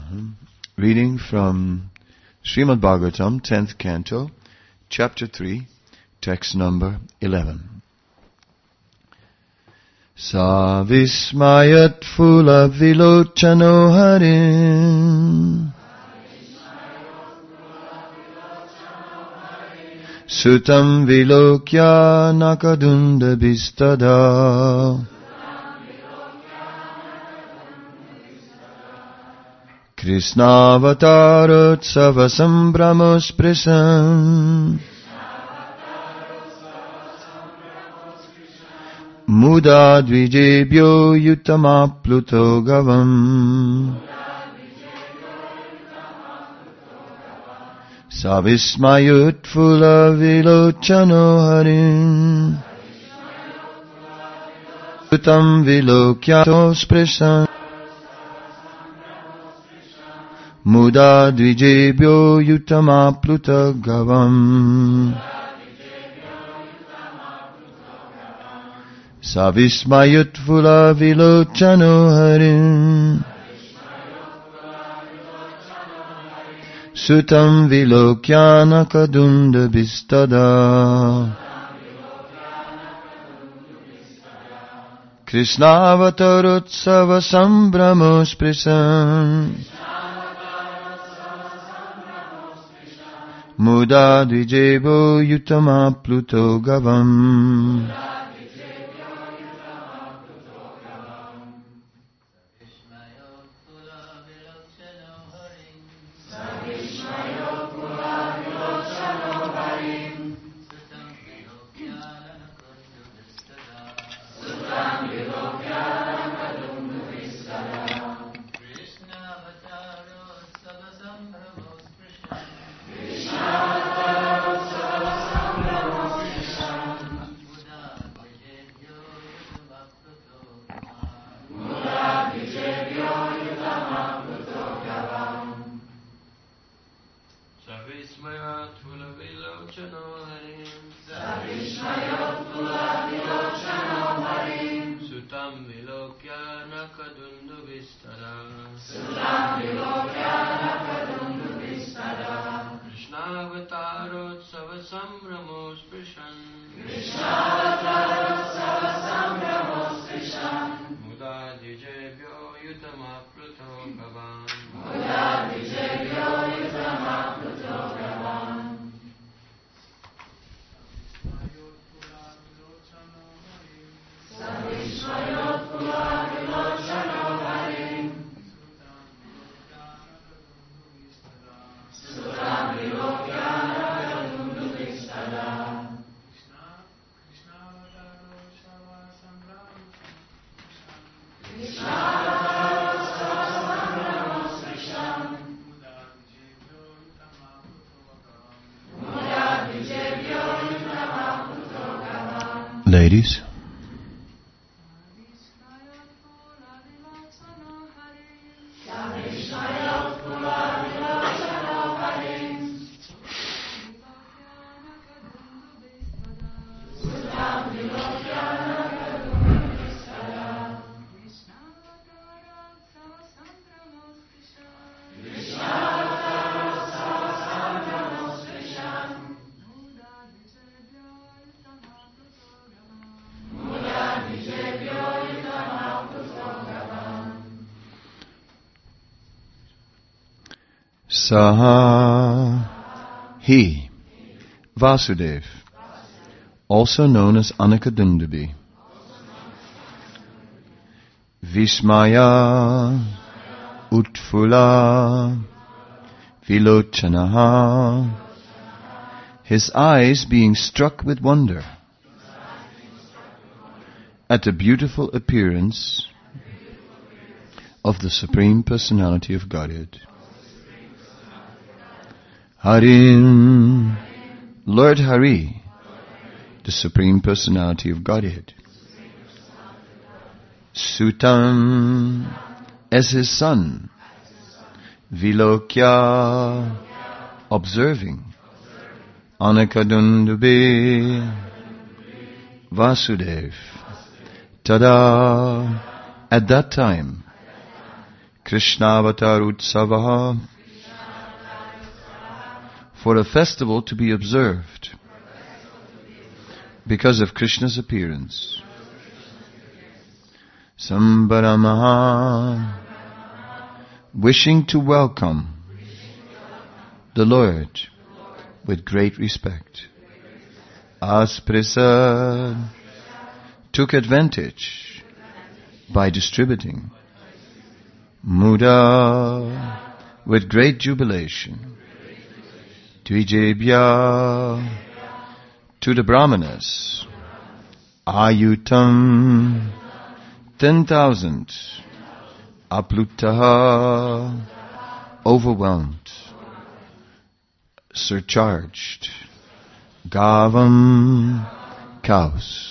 Reading from Srimad Bhagavatam, 10th Canto, Chapter 3, Text number 11. Savismayat phula vilochano harin Sutam vilokya nakadunda bistada Krishnavatarotsava sambrahmosprisan Muda dvijebhyo yutamapluto gavam Savismayut phula vilochano harin Sutam vilokyato sprisan Muda dvijebhyo yutamapluta gavam Savismayut phula vilochano harin Sutam vilokyana kadunda bistada Krishnavatarotsava sambrahmosprisan Muda dvijebhyo yutamapluto gavam Ladies, Saha, he, Vasudev, also known as Anakadundabi, Vismaya, Utfula, Vilochanaha, his eyes being struck with wonder at the beautiful appearance of the Supreme Personality of Godhead. Harin, Lord Hari, the Supreme Personality of Godhead. Sutam, as his son. Vilokya, observing. Anakadundabe, Vasudev. Tada, at that time. Krishnavatar Utsavaha, for a festival to be observed because of Krishna's appearance. Sambaramaha, wishing to welcome the Lord with great respect. Asprasad, took advantage by distributing. Muda, with great jubilation. Dvijebhya, to the Brahmanas. Ayutam, 10,000. Aplutaha, overwhelmed, surcharged. Gavam, cows.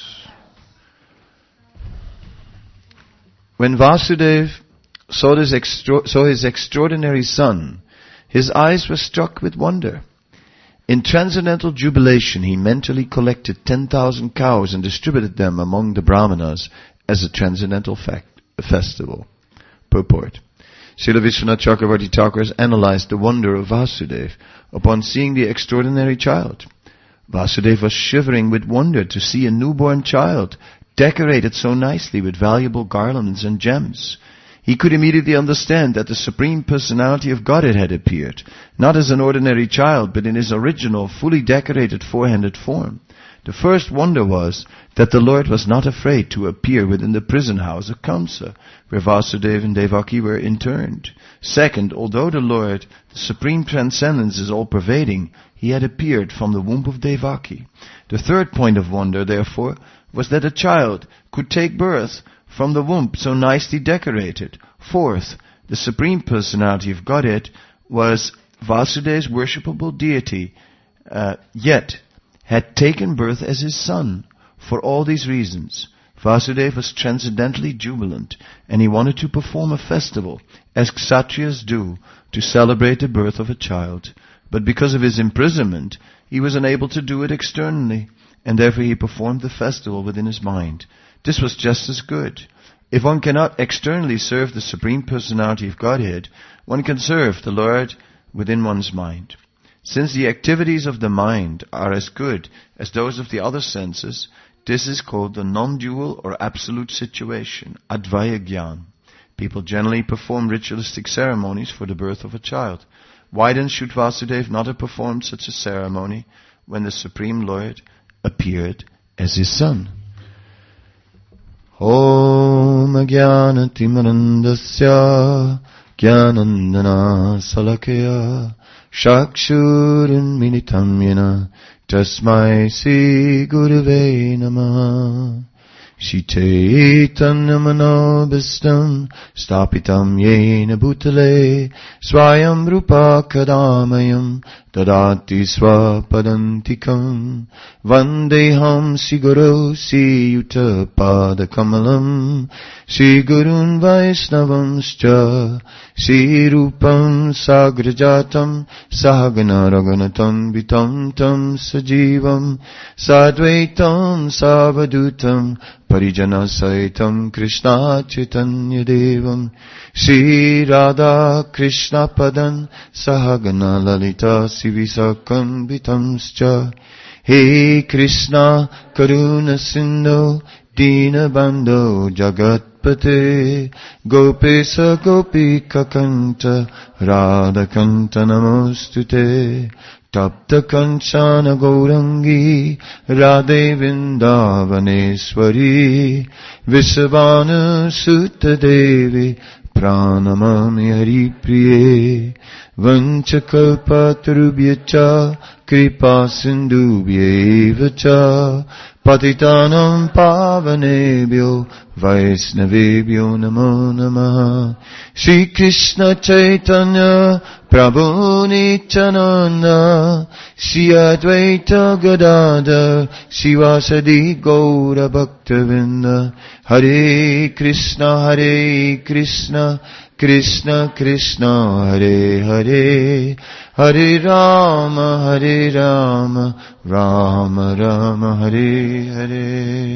When Vasudeva saw his extraordinary son, his eyes were struck with wonder. In transcendental jubilation, he mentally collected 10,000 cows and distributed them among the Brahmanas as a transcendental festival. Purport. Srila Vishwanath Chakravarti Thakur has analyzed the wonder of Vasudeva upon seeing the extraordinary child. Vasudeva was shivering with wonder to see a newborn child decorated so nicely with valuable garlands and gems. He could immediately understand that the Supreme Personality of Godhead had appeared, not as an ordinary child, but in his original, fully decorated four-handed form. The first wonder was that the Lord was not afraid to appear within the prison house of Kamsa, where Vasudeva and Devaki were interned. Second, although the Lord, the Supreme Transcendence, is all-pervading, he had appeared from the womb of Devaki. The third point of wonder, therefore, was that a child could take birth from the womb so nicely decorated. Fourth, the Supreme Personality of Godhead was Vasudeva's worshipable deity, yet had taken birth as his son. For all these reasons, Vasudeva was transcendently jubilant, and he wanted to perform a festival, as Kshatriyas do, to celebrate the birth of a child. But because of his imprisonment, he was unable to do it externally, and therefore he performed the festival within his mind. This was just as good. If one cannot externally serve the Supreme Personality of Godhead, one can serve the Lord within one's mind. Since the activities of the mind are as good as those of the other senses, this is called the non-dual or absolute situation, Advaya Gyan. People generally perform ritualistic ceremonies for the birth of a child. Why then should Vasudeva not have performed such a ceremony when the Supreme Lord appeared as his son? Om Jnana Timarandasya Jnanandana Salakaya Shakshurin Minitam Yena Tasmai Sri Gurave Namah Shitaitanyamanobhistam Stapitam Yena Bhutale Swayam Rupa Kadamayam Dadati Swapadantikam Vandeham Siguru Siyuta Padakamalam Sigurun Vaisnavamscha Sirupam Sagrajatam Sahagana Raganatam Vitam Tam Sajivam Sadvaitam Savadutam Parijana Saitam Krishna Chaitanya Devam Shri Radha Krishna Padan Sahagana Lalita Sivisakam Vitamscha He Krishna Karuna Sindhu Dina Bandho Jagatpate Gopesa Gopika Kanta Radha Kanta Namostute Tapta Kanchana Gaurangi Radhe Vindavaneswari Visavana Sutta Devi Pranamami Hari Priye Vanchakalpatarubhyacha Kripa Sindhubhyevacha Patitanam Pavanebhyo Vaisnavebhyo Namo Namaha Shri Krishna Chaitanya Prabhu Nityananda Shri Advaita Gadadhar Shivasadi Gaura Bhaktavinda Hare Krishna Krishna Krishna Hare Hare Hare Rama Rama Rama Hare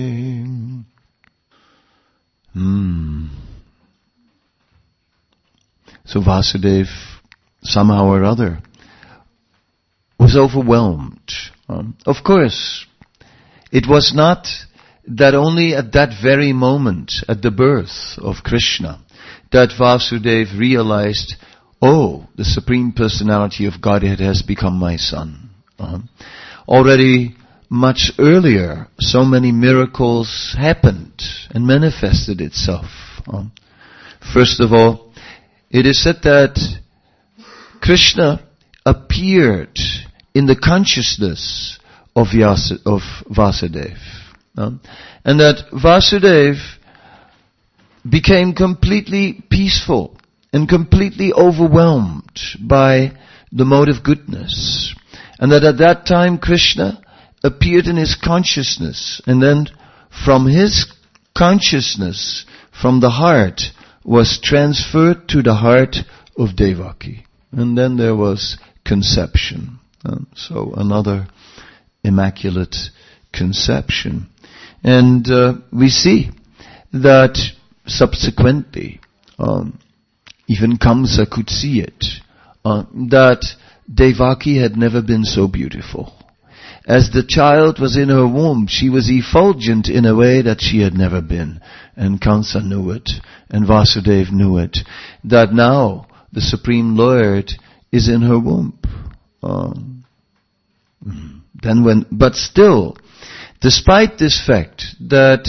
Hare. So Vasudeva, somehow or other, was overwhelmed. Of course, it was not that only at that very moment, at the birth of Krishna, that Vasudeva realized, oh, the Supreme Personality of Godhead has become my son. Already much earlier, so many miracles happened and manifested itself. First of all, it is said that Krishna appeared in the consciousness of Vasudeva. And that Vasudeva became completely peaceful and completely overwhelmed by the mode of goodness. And that at that time Krishna appeared in his consciousness, and then from his consciousness, from the heart, was transferred to the heart of Devaki. And then there was conception. So another immaculate conception. And we see that subsequently, even Kamsa could see it, that Devaki had never been so beautiful. As the child was in her womb, she was effulgent in a way that she had never been. And Kamsa knew it, and Vasudeva knew it, that now the Supreme Lord is in her womb. But still, despite this fact that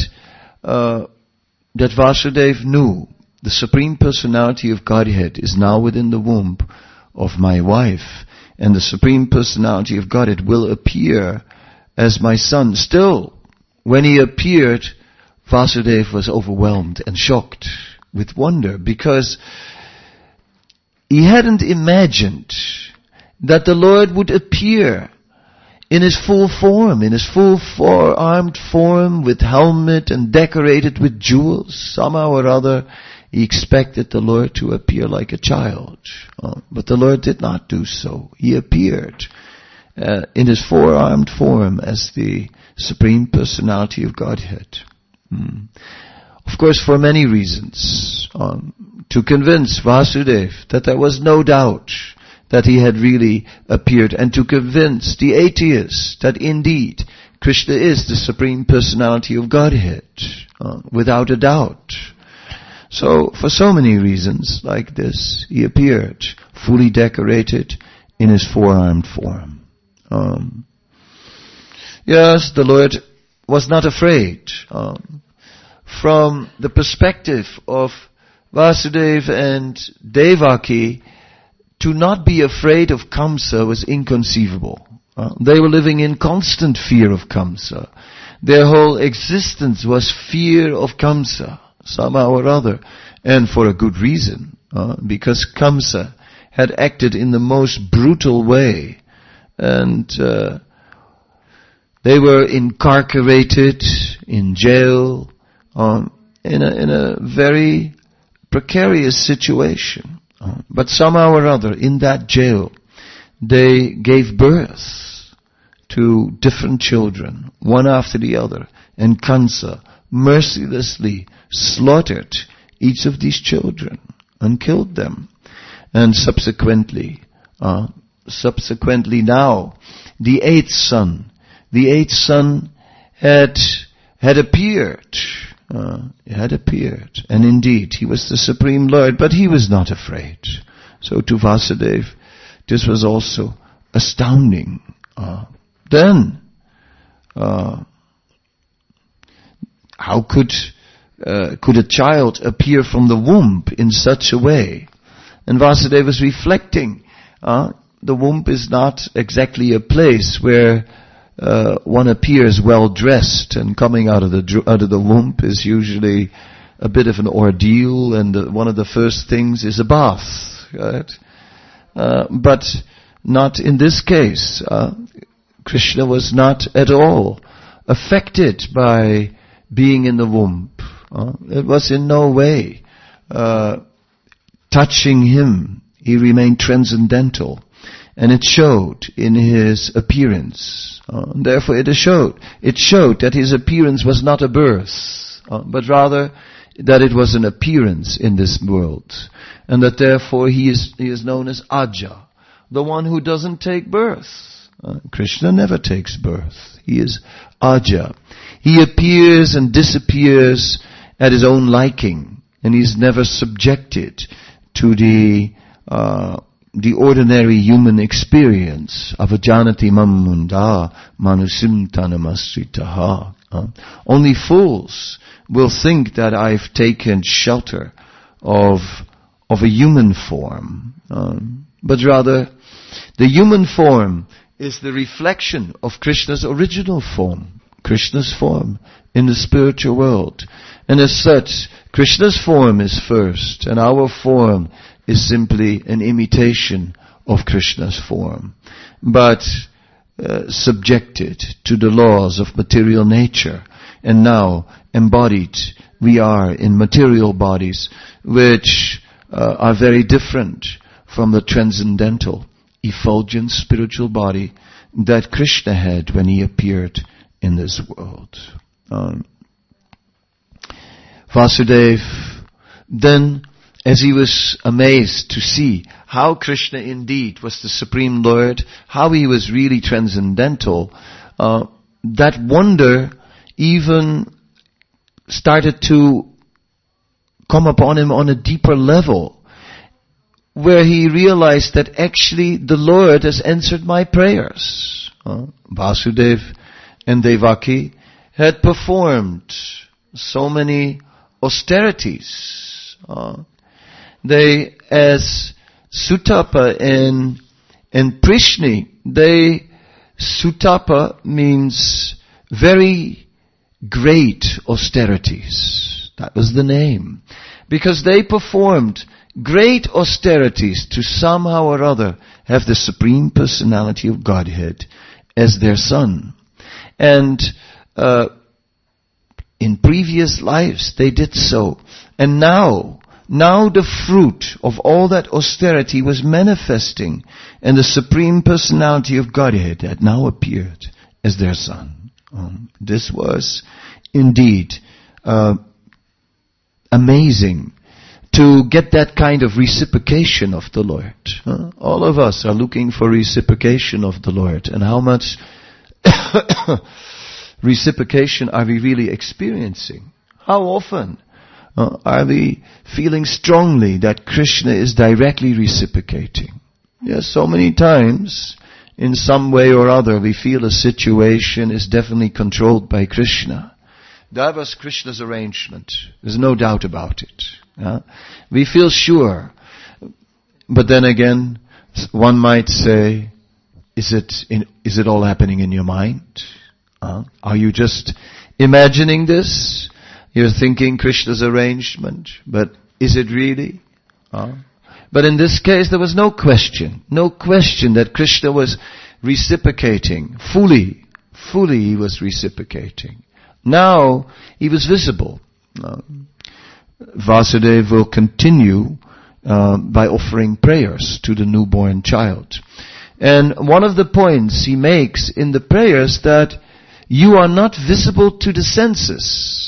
Vasudeva knew the Supreme Personality of Godhead is now within the womb of my wife, and the Supreme Personality of Godhead will appear as my son. Still, when he appeared, Vasudeva was overwhelmed and shocked with wonder, because he hadn't imagined that the Lord would appear in his full form, in his full four-armed form, with helmet and decorated with jewels. Somehow or other, he expected the Lord to appear like a child. But the Lord did not do so. He appeared in his four-armed form as the Supreme Personality of Godhead. Of course, for many reasons. To convince Vasudeva that there was no doubt that he had really appeared, and to convince the atheists that indeed Krishna is the Supreme Personality of Godhead, without a doubt. So, for so many reasons like this, he appeared fully decorated in his four-armed form. Yes, the Lord was not afraid. From the perspective of Vasudeva and Devaki, to not be afraid of Kamsa was inconceivable. They were living in constant fear of Kamsa. Their whole existence was fear of Kamsa, somehow or other. And for a good reason, because Kamsa had acted in the most brutal way. And they were incarcerated in jail, in a very precarious situation. But somehow or other, in that jail, they gave birth to different children, one after the other. And Kamsa mercilessly slaughtered each of these children and killed them. And subsequently now, the eighth son had appeared. And indeed, he was the Supreme Lord, but he was not afraid. So to Vasudeva, this was also astounding. Then, how could a child appear from the womb in such a way? And Vasudeva was reflecting, the womb is not exactly a place where one appears well dressed, and coming out of the womb is usually a bit of an ordeal, and one of the first things is a bath, right? But not in this case. Krishna was not at all affected by being in the womb. It was in no way touching him. He remained transcendental. And it showed in his appearance. Therefore it showed that his appearance was not a birth, but rather that it was an appearance in this world, and that therefore he is known as Aja, the one who doesn't take birth. Krishna never takes birth. He is Aja. He appears and disappears at his own liking, and he's never subjected to the ordinary human experience of ajanati mam munda manusim tanamasritaha. Only fools will think that I've taken shelter of a human form, but rather the human form is the reflection of Krishna's original form, Krishna's form in the spiritual world. And as such, Krishna's form is first, and our form is simply an imitation of Krishna's form, but subjected to the laws of material nature. And now embodied, we are in material bodies which are very different from the transcendental, effulgent spiritual body that Krishna had when he appeared in this world. Vasudeva, then, as he was amazed to see how Krishna indeed was the Supreme Lord, how he was really transcendental, that wonder even started to come upon him on a deeper level, where he realized that actually the Lord has answered my prayers. Vasudeva and Devaki had performed so many austerities. They, as Sutapa and Prishni, Sutapa means very great austerities. That was the name. Because they performed great austerities to somehow or other have the Supreme Personality of Godhead as their son. And in previous lives they did so. And now the fruit of all that austerity was manifesting, and the Supreme Personality of Godhead had now appeared as their son. This was indeed amazing to get that kind of reciprocation of the Lord. All of us are looking for reciprocation of the Lord. And how much reciprocation are we really experiencing? How often are we feeling strongly that Krishna is directly reciprocating? Yes, so many times, in some way or other, we feel a situation is definitely controlled by Krishna. That was Krishna's arrangement. There's no doubt about it. We feel sure. But then again, one might say, is it all happening in your mind? Are you just imagining this? You're thinking Krishna's arrangement, but is it really? But in this case, there was no question that Krishna was reciprocating. Fully he was reciprocating. Now, he was visible. Vasudeva will continue by offering prayers to the newborn child. And one of the points he makes in the prayers that you are not visible to the senses.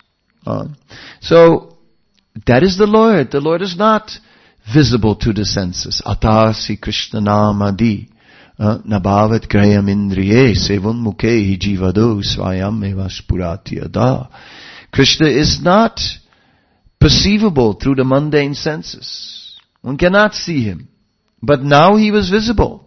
So, that is the Lord. The Lord is not visible to the senses. Atasi Krishna namadi nabavat grayam indriye sevun mukhe jivado swayam evaspurati ada. Krishna is not perceivable through the mundane senses. One cannot see him. But now he was visible.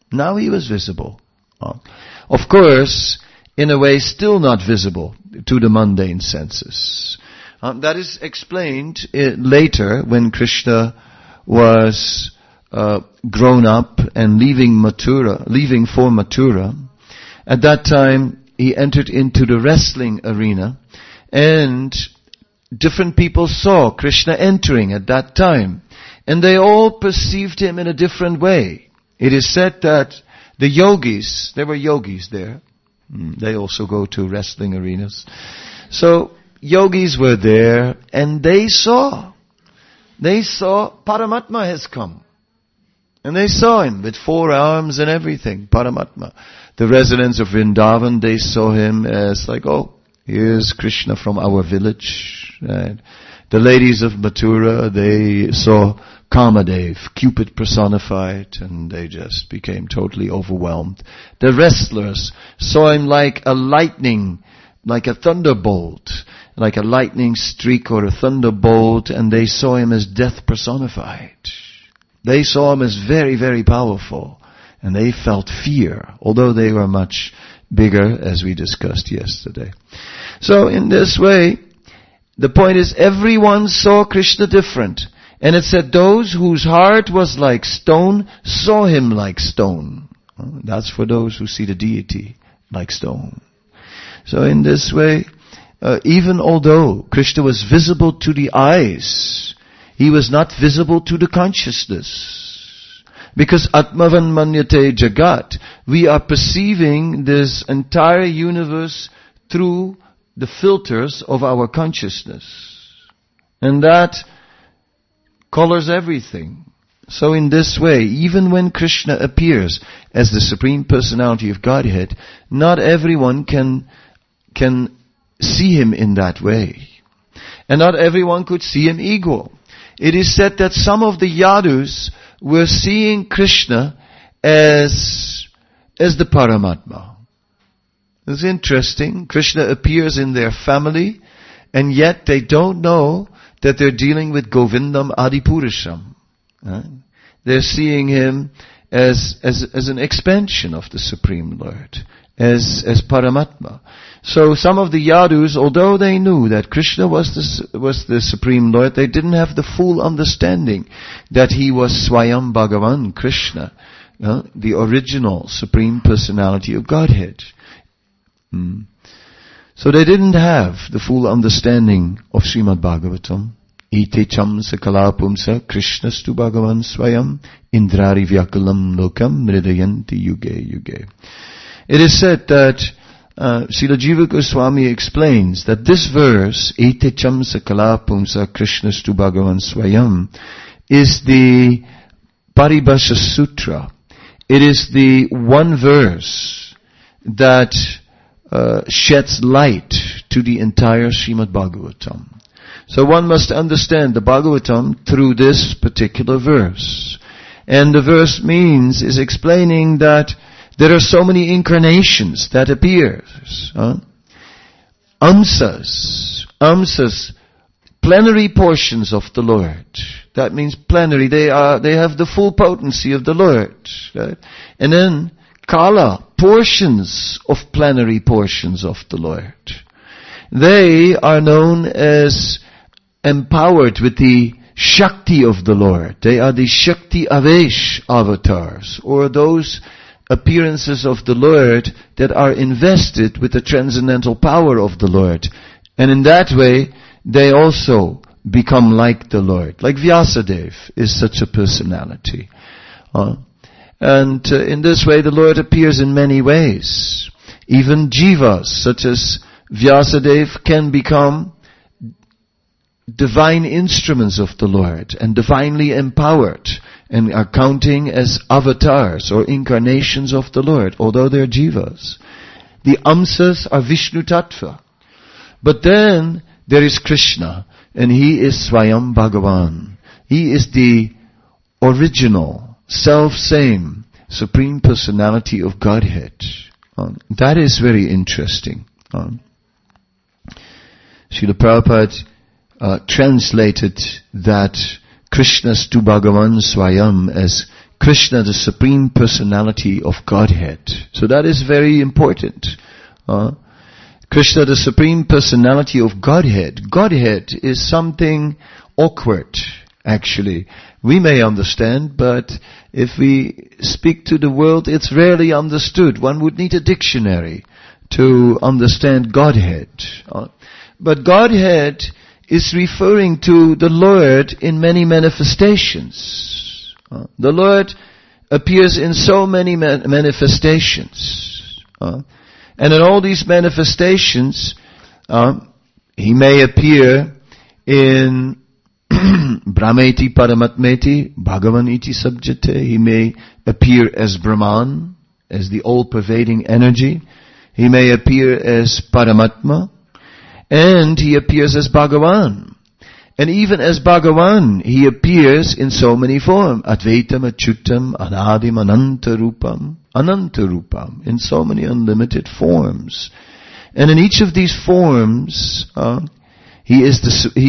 Of course, in a way still not visible to the mundane senses. That is explained later when Krishna was grown up and leaving for Mathura. At that time, he entered into the wrestling arena, and different people saw Krishna entering at that time, and they all perceived him in a different way. It is said that the yogis, there were yogis there. They also go to wrestling arenas. So, yogis were there, and they saw Paramatma has come. And they saw him with 4 arms and everything, Paramatma. The residents of Vrindavan, they saw him as like, oh, here's Krishna from our village. Right? The ladies of Mathura, they saw Kamadev, Cupid personified, and they just became totally overwhelmed. The wrestlers saw him like a lightning, like a thunderbolt, like a lightning streak or a thunderbolt, and they saw him as death personified. They saw him as very, very powerful, and they felt fear, although they were much bigger, as we discussed yesterday. So in this way, the point is everyone saw Krishna different. And it said those whose heart was like stone saw him like stone. That's for those who see the deity like stone. So in this way, even although Krishna was visible to the eyes, he was not visible to the consciousness. Because Atmavan Manyate Jagat, we are perceiving this entire universe through the filters of our consciousness. And that colors everything. So in this way, even when Krishna appears as the Supreme Personality of Godhead, not everyone can see him in that way. And not everyone could see him equal. It is said that some of the Yadus were seeing Krishna as the Paramatma. It's interesting. Krishna appears in their family, and yet they don't know that they're dealing with Govindam Adipurusham. They're seeing him as an expansion of the Supreme Lord, as Paramatma. So some of the Yadus, although they knew that Krishna was the Supreme Lord, they didn't have the full understanding that he was Swayam Bhagavan Krishna, the original Supreme Personality of Godhead. So they didn't have the full understanding of Srimad Bhagavatam. Ite cham sakala pumsa Krishnastu Bhagavan Swayam Indrari Vyakalam Lokam Mridayanti Yuge Yuge. It is said that Srila Jiva Goswami explains that this verse, Ite cham sakala pumsa Krishnastu Bhagavan Swayam, is the Paribhasha Sutra. It is the one verse that sheds light to the entire Srimad Bhagavatam. So one must understand the Bhagavatam through this particular verse. And the verse is explaining that there are so many incarnations that appears. Amsas, plenary portions of the Lord. That means plenary, they have the full potency of the Lord. Right? And then Kala, portions of plenary portions of the Lord. They are known as empowered with the Shakti of the Lord. They are the Shakti Avesh avatars, or those appearances of the Lord that are invested with the transcendental power of the Lord. And in that way, they also become like the Lord. Like Vyasadeva is such a personality. And in this way, the Lord appears in many ways. Even jivas, such as Vyasadeva, can become divine instruments of the Lord and divinely empowered and are counting as avatars or incarnations of the Lord, although they're jivas. The amsas are Vishnu Tattva. But then there is Krishna, and he is Swayam Bhagavan. He is the original, self-same, Supreme Personality of Godhead. That is very interesting. Srila Prabhupada translated that Krishnastu Bhagavan Swayam as Krishna, the Supreme Personality of Godhead. So that is very important. Krishna, the Supreme Personality of Godhead. Godhead is something awkward, actually. We may understand, but if we speak to the world, it's rarely understood. One would need a dictionary to understand Godhead. But Godhead is referring to the Lord in many manifestations. The Lord appears in so many manifestations. And in all these manifestations, He may appear in Brahmeti Paramatmeti, Bhagavan iti subjate. He may appear as Brahman, as the all-pervading energy. He may appear as Paramatma. And he appears as Bhagavan. And even as Bhagavan, he appears in so many forms. Advaitam, Achyutam, Anadim, Anantarupam, in so many unlimited forms. And in each of these forms, he is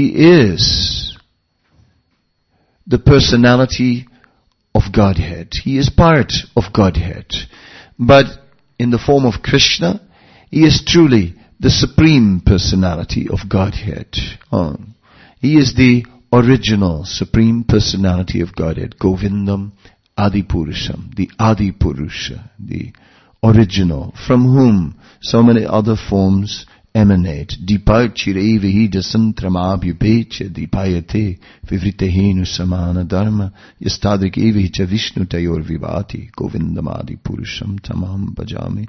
the personality of Godhead. He is part of Godhead. But in the form of Krishna, he is truly the supreme personality of Godhead. He is the original supreme personality of Godhead. Govindam Adipurusham, the Adipurusha, the original, from whom so many other forms emanate. Dipachirevhi dasantramabyupecha dipayate vivritehenu samana dharma yastadrikevi cha vishnu tayor vivati govindam Adipurusham tamam bhajami.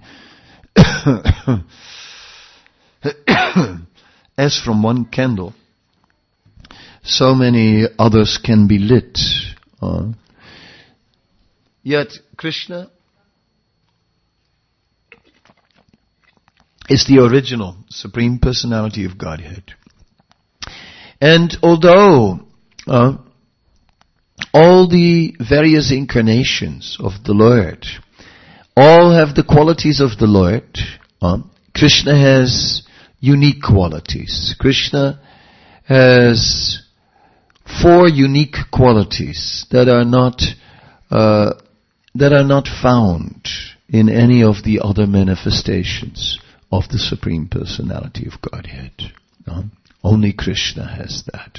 As from one candle, so many others can be lit. Yet Krishna is the original Supreme Personality of Godhead. And although all the various incarnations of the Lord all have the qualities of the Lord, Krishna has unique qualities. Krishna has 4 unique qualities that are not found in any of the other manifestations of the Supreme Personality of Godhead. Only Krishna has that.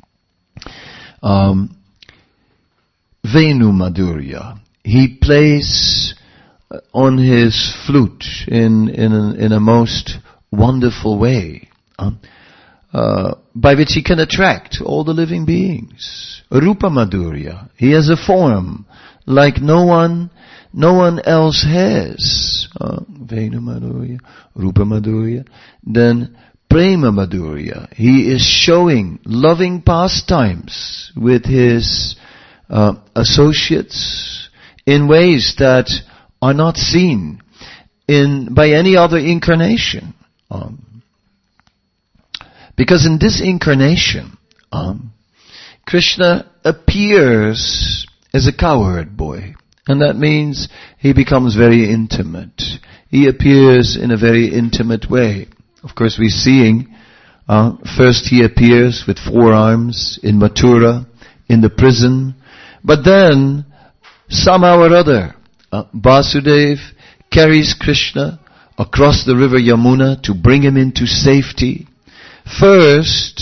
Venu Madhurya. He plays on his flute in a most wonderful way, by which he can attract all the living beings. Rupa Madhurya. He has a form like no one else has. Venu Madhurya, Rupa Madhurya. Then Prema Madhurya. He is showing loving pastimes with his associates in ways that are not seen by any other incarnation. Because in this incarnation, Krishna appears as a cowherd boy. And that means he becomes very intimate. He appears in a very intimate way. Of course, we're seeing, first he appears with 4 arms in Mathura, in the prison. But then, somehow or other, Vasudev carries Krishna across the river Yamuna to bring him into safety. First,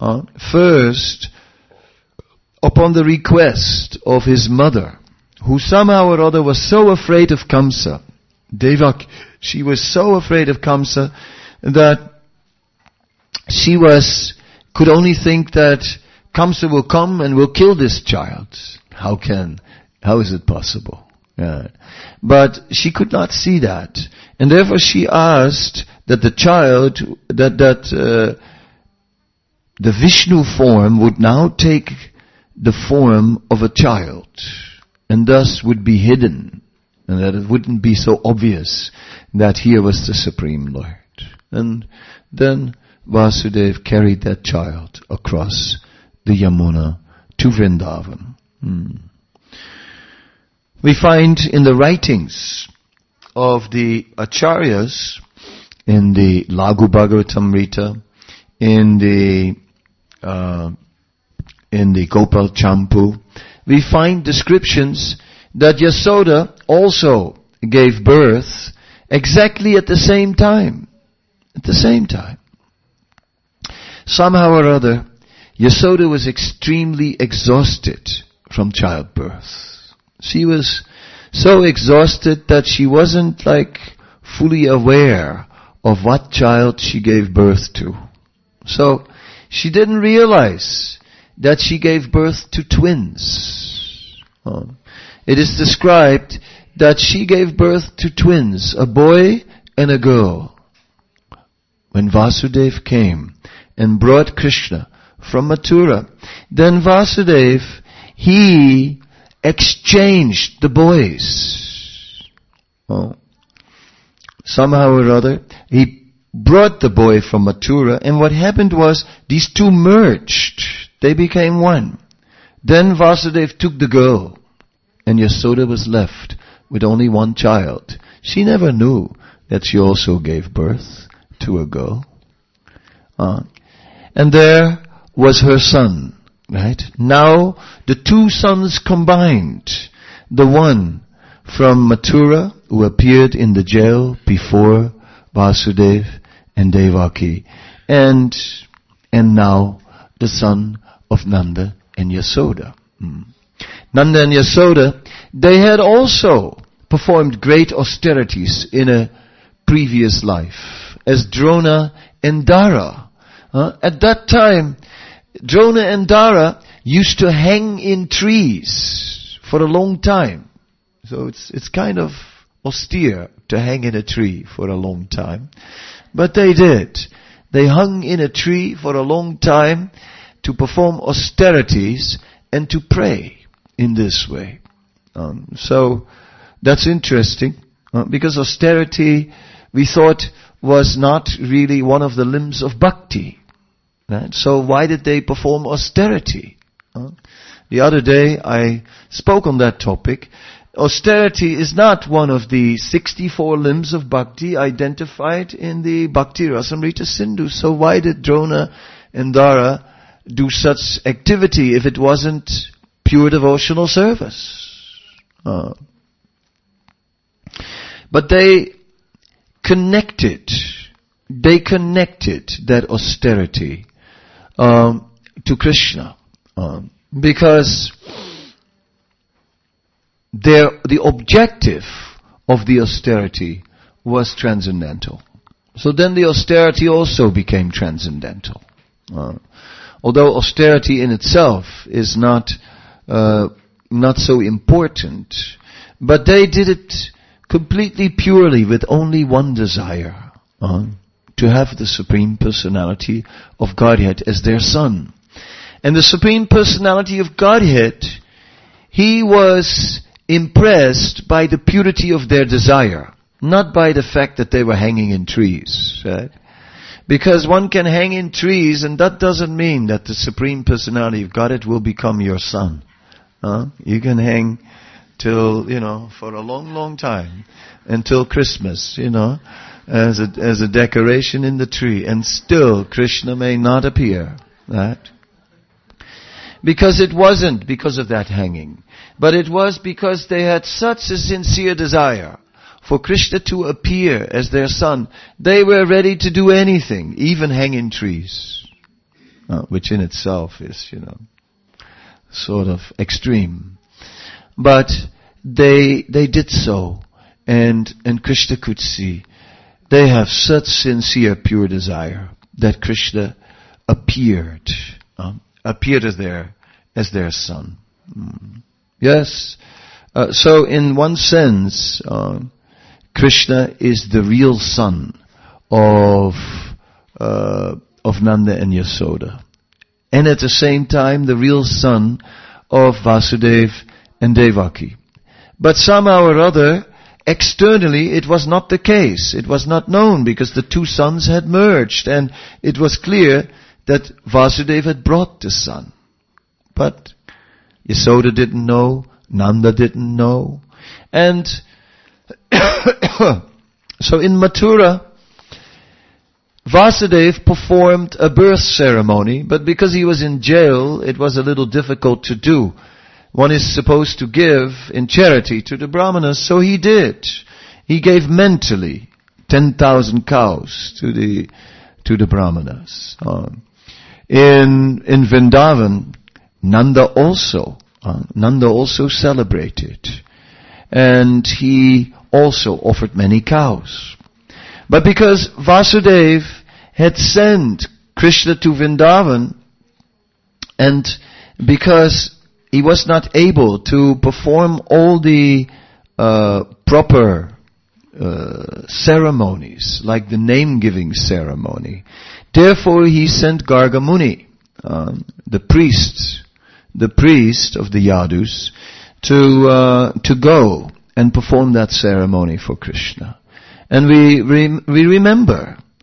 upon the request of his mother, who somehow or other was so afraid of Kamsa, Devak, she was so afraid of Kamsa that she could only think that Kamsa will come and will kill this child. How is it possible? But she could not see that. And therefore she asked that the child, the Vishnu form would now take the form of a child, and thus would be hidden, and that it wouldn't be so obvious that here was the Supreme Lord. And then Vasudev carried that child across the Yamuna to Vrindavan. We find in the writings of the Acharyas, in the Laghu Bhagavatamrita, in the Gopal Champu, we find descriptions that Yasoda also gave birth exactly at the same time. At the same time. Somehow or other, Yasoda was extremely exhausted from childbirth. She was so exhausted that she wasn't fully aware of what child she gave birth to. So, she didn't realize that she gave birth to twins. It is described that she gave birth to twins, a boy and a girl. When Vasudev came and brought Krishna from Mathura, then Vasudev, he exchanged the boys. Somehow or other, he brought the boy from Mathura, and what happened was these two merged. They became one. Then Vasudeva took the girl, and Yasoda was left with only one child. She never knew that she also gave birth to a girl. And there was her son, right? Now the two sons combined, the one from Mathura who appeared in the jail before Vasudeva and Devaki, and now the son of Nanda and Yasoda. Nanda and Yasoda, they had also performed great austerities in a previous life as Drona and Dara. At that time, Drona and Dara used to hang in trees for a long time. So it's kind of austere to hang in a tree for a long time. But they did. They hung in a tree for a long time to perform austerities and to pray in this way. So that's interesting, because austerity, we thought, was not really one of the limbs of bhakti. Right? So why did they perform austerity? The other day I spoke on that topic. Austerity is not one of the 64 limbs of bhakti identified in the Bhakti Rasamrita Sindhu. So why did Drona and Dara do such activity if it wasn't pure devotional service? But they connected that austerity to Krishna, because the objective of the austerity was transcendental. So then the austerity also became transcendental. Although austerity in itself is not so important, but they did it completely purely with only one desire, to have the Supreme Personality of Godhead as their son. And the Supreme Personality of Godhead, he was impressed by the purity of their desire, not by the fact that they were hanging in trees, right? Because one can hang in trees, and that doesn't mean that the Supreme Personality of Godhead will become your son. You can hang till, for a long, long time, until Christmas, as a decoration in the tree, and still Krishna may not appear, right? Because it wasn't because of that hanging, but it was because they had such a sincere desire for Krishna to appear as their son. They were ready to do anything, even hang in trees, which in itself is, sort of extreme. But they did so, and Krishna could see they have such sincere, pure desire that Krishna appeared as their son. Yes. So in one sense, Krishna is the real son of Nanda and Yasoda, and at the same time the real son of Vasudeva and Devaki. But somehow or other, externally it was not the case. It was not known because the two sons had merged, and it was clear that Vasudeva had brought the son. But Yasoda didn't know, Nanda didn't know. And so in Mathura, Vasudeva performed a birth ceremony, but because he was in jail, it was a little difficult to do. One is supposed to give in charity to the Brahmanas, so he did. He gave mentally 10,000 cows to the Brahmanas. In Vrindavan, Nanda also celebrated, and he also offered many cows. But because Vasudeva had sent Krishna to Vrindavan, and because he was not able to perform all the proper ceremonies, like the name-giving ceremony, therefore he sent Garga Muni, the priest of the Yadus, to go and perform that ceremony for Krishna. And we remember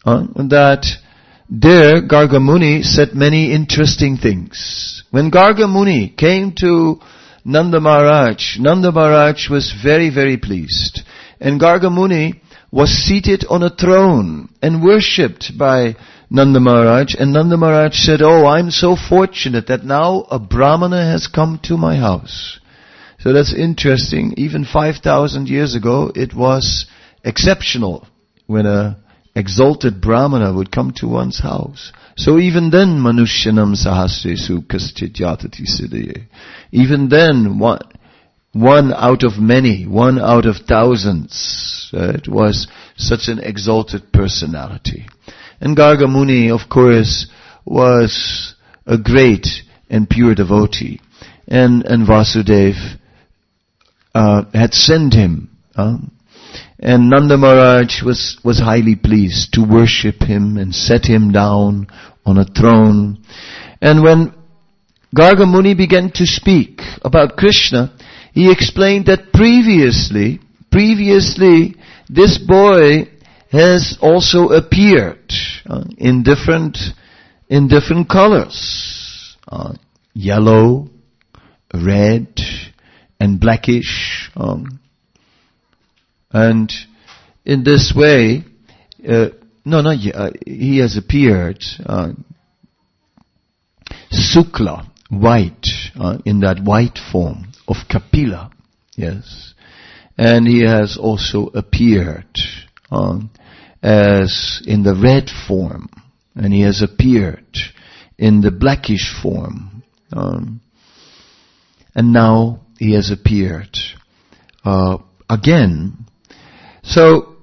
that there Garga Muni said many interesting things. When Garga Muni came to Nanda Maharaj was very, very pleased. And Garga Muni was seated on a throne and worshipped by Nanda Maharaj. And Nanda Maharaj said, "Oh, I'm so fortunate that now a Brahmana has come to my house." So that's interesting. Even 5,000 years ago, it was exceptional when a exalted Brahmana would come to one's house. So even then, Manushyanam Sahasresu Kaschit Yatati Siddhaye. Even then, one out of many, one out of thousands, it was such an exalted personality. And Garga Muni, of course, was a great and pure devotee. And Vasudev had sent him. And Nanda Maharaj was highly pleased to worship him and set him down on a throne. And when Garga Muni began to speak about Krishna, he explained that previously, this boy has also appeared in different colors, yellow, red, and blackish. And in this way, he has appeared Sukla, white, in that white form of Kapila, yes. And he has also appeared as in the red form, and he has appeared in the blackish form, and now he has appeared again. So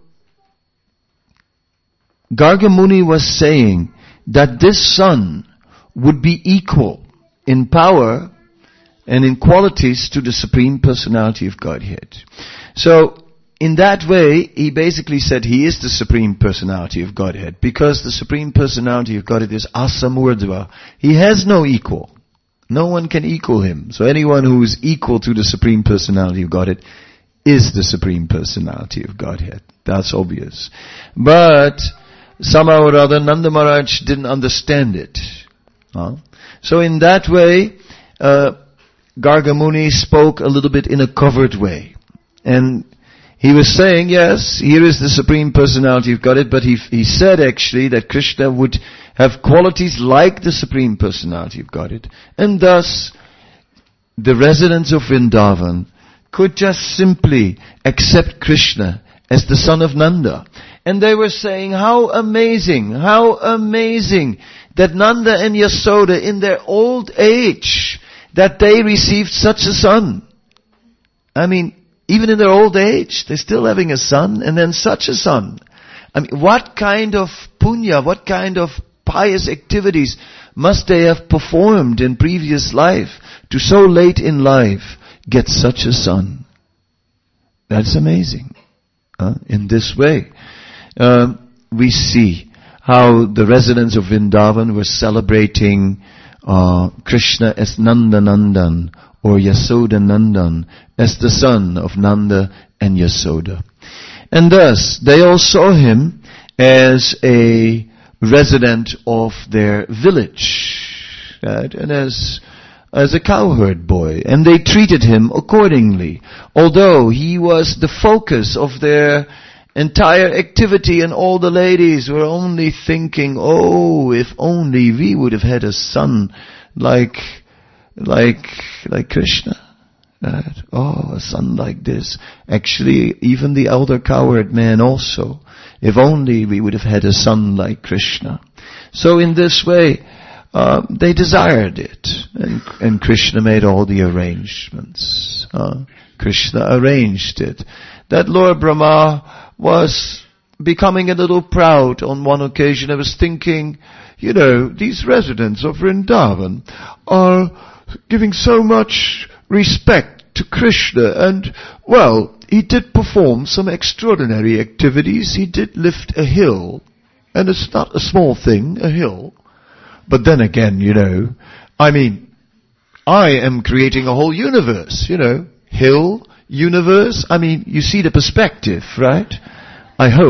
Garga Muni was saying that this son would be equal in power and in qualities to the Supreme Personality of Godhead. So in that way, he basically said he is the Supreme Personality of Godhead, because the Supreme Personality of Godhead is Asamurdva. He has no equal. No one can equal him. So anyone who is equal to the Supreme Personality of Godhead is the Supreme Personality of Godhead. That's obvious. But somehow or other, Nanda Maharaj didn't understand it. So in that way, Garga Muni spoke a little bit in a covered way. And he was saying, yes, here is the Supreme Personality of Godhead, but he said actually that Krishna would have qualities like the Supreme Personality of Godhead. And thus, the residents of Vrindavan could just simply accept Krishna as the son of Nanda. And they were saying, how amazing that Nanda and Yasoda in their old age, that they received such a son. I mean, even in their old age, they're still having a son, and then such a son. I mean, what kind of punya, what kind of pious activities must they have performed in previous life to so late in life get such a son? That's amazing. In this way, we see how the residents of Vrindavan were celebrating Krishna as Nanda Nandan, or Yasoda Nandan, as the son of Nanda and Yasoda. And thus, they all saw him as a resident of their village, right? And as a cowherd boy, and they treated him accordingly, although he was the focus of their entire activity, and all the ladies were only thinking, oh, if only we would have had a son like Krishna. Right? Oh, a son like this. Actually, even the elder cowherd man also. If only we would have had a son like Krishna. So in this way, they desired it. And Krishna made all the arrangements. Krishna arranged it. That Lord Brahma was becoming a little proud on one occasion. I was thinking, these residents of Vrindavan are giving so much respect to Krishna, and, well, he did perform some extraordinary activities. He did lift a hill, and it's not a small thing, a hill. But then again, I am creating a whole universe, hill, universe. You see the perspective, right? I hope.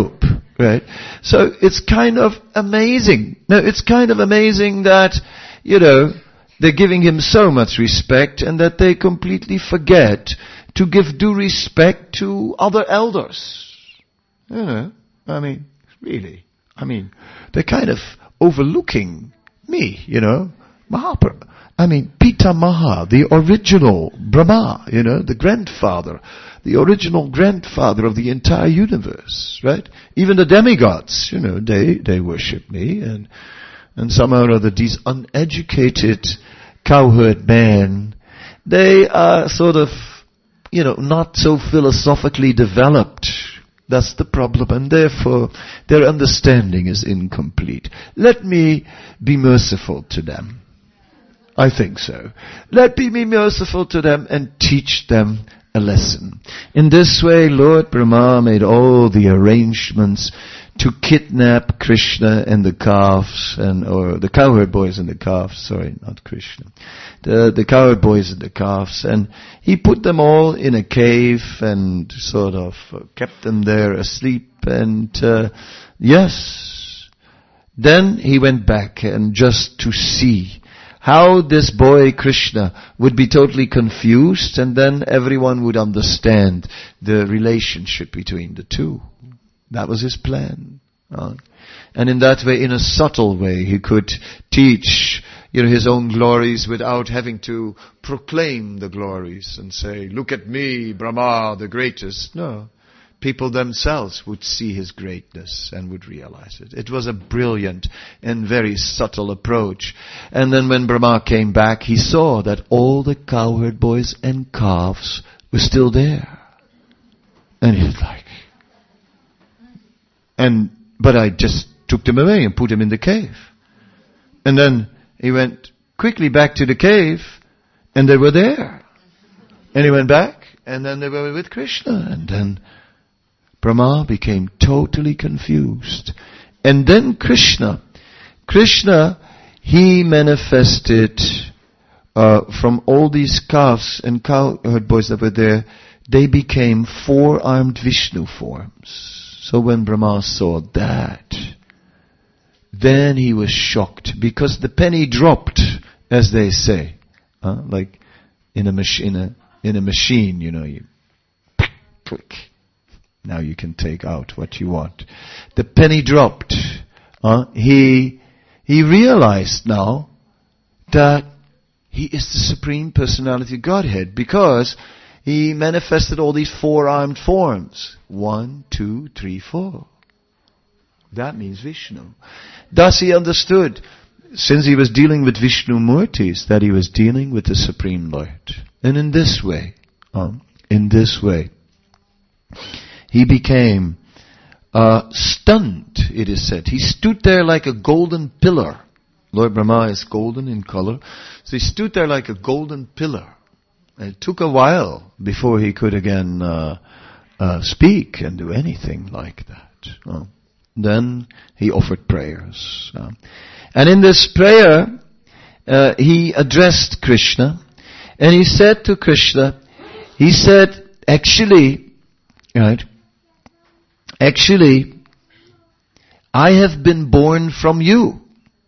Right? So it's kind of amazing. No, it's kind of amazing that, they're giving him so much respect and that they completely forget to give due respect to other elders. Really. They're kind of overlooking me, Mahaprabhu. Pitamaha, the original Brahma, the grandfather, the original grandfather of the entire universe, right? Even the demigods, they worship me, and somehow or other these uneducated cowherd men, they are sort of, not so philosophically developed. That's the problem, and therefore their understanding is incomplete. Let me be merciful to them. I think so. Let me be merciful to them and teach them a lesson. In this way, Lord Brahma made all the arrangements to kidnap Krishna and the calves, or the cowherd boys and the calves, sorry, not Krishna. The cowherd boys and the calves, and he put them all in a cave and sort of kept them there asleep, and yes. Then he went back and just to see how this boy Krishna would be totally confused, and then everyone would understand the relationship between the two. That was his plan. And in that way, in a subtle way, he could teach, his own glories without having to proclaim the glories and say, look at me, Brahma, the greatest. No. People themselves would see his greatness and would realize it. It was a brilliant and very subtle approach. And then when Brahma came back, he saw that all the cowherd boys and calves were still there. And he was like, but I just took them away and put them in the cave. And then he went quickly back to the cave, and they were there. And he went back, and then they were with Krishna, and then Brahma became totally confused. And then Krishna, he manifested from all these calves and cowherd boys that were there, they became 4-armed Vishnu forms. So when Brahma saw that, then he was shocked, because the penny dropped, as they say, like in a machine, you click. Now you can take out what you want. The penny dropped. He realized now that he is the Supreme Personality of Godhead, because he manifested all these 4-armed forms. 1, 2, 3, 4. That means Vishnu. Thus he understood, since he was dealing with Vishnu Murtis, that he was dealing with the Supreme Lord. And in this way, he became stunned, it is said. He stood there like a golden pillar. Lord Brahma is golden in color. So he stood there like a golden pillar. And it took a while before he could again speak and do anything like that. Then he offered prayers. And in this prayer, he addressed Krishna. And he said to Krishna, actually, I have been born from you.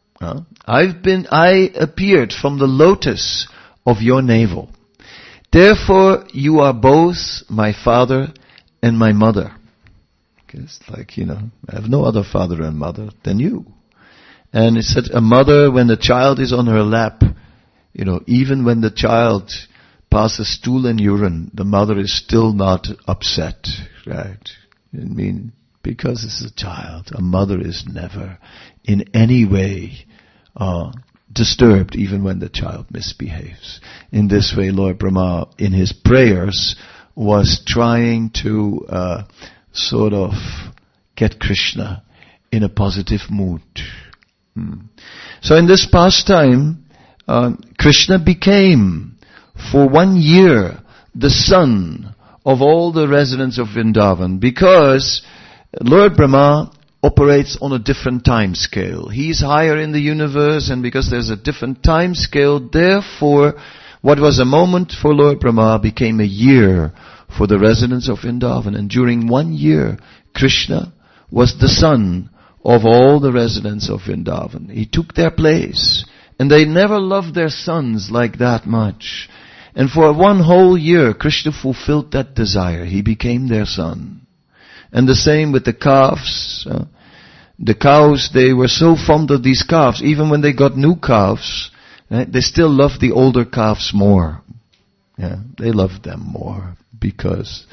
I appeared from the lotus of your navel. Therefore, you are both my father and my mother. It's like, I have no other father and mother than you. And it said, a mother, when the child is on her lap, even when the child passes stool and urine, the mother is still not upset, right? Because it's a child. A mother is never in any way disturbed, even when the child misbehaves. In this way, Lord Brahma, in his prayers, was trying to sort of get Krishna in a positive mood. So in this pastime, Krishna became, for 1 year, the son of all the residents of Vrindavan, because Lord Brahma operates on a different time scale. He's higher in the universe, and because there's a different time scale, therefore, what was a moment for Lord Brahma became a year for the residents of Vrindavan. And during 1 year, Krishna was the son of all the residents of Vrindavan. He took their place. And they never loved their sons like that much. And for one whole year, Krishna fulfilled that desire. He became their son. And the same with the calves. The cows, they were so fond of these calves. Even when they got new calves, right, they still loved the older calves more. Yeah, they loved them more because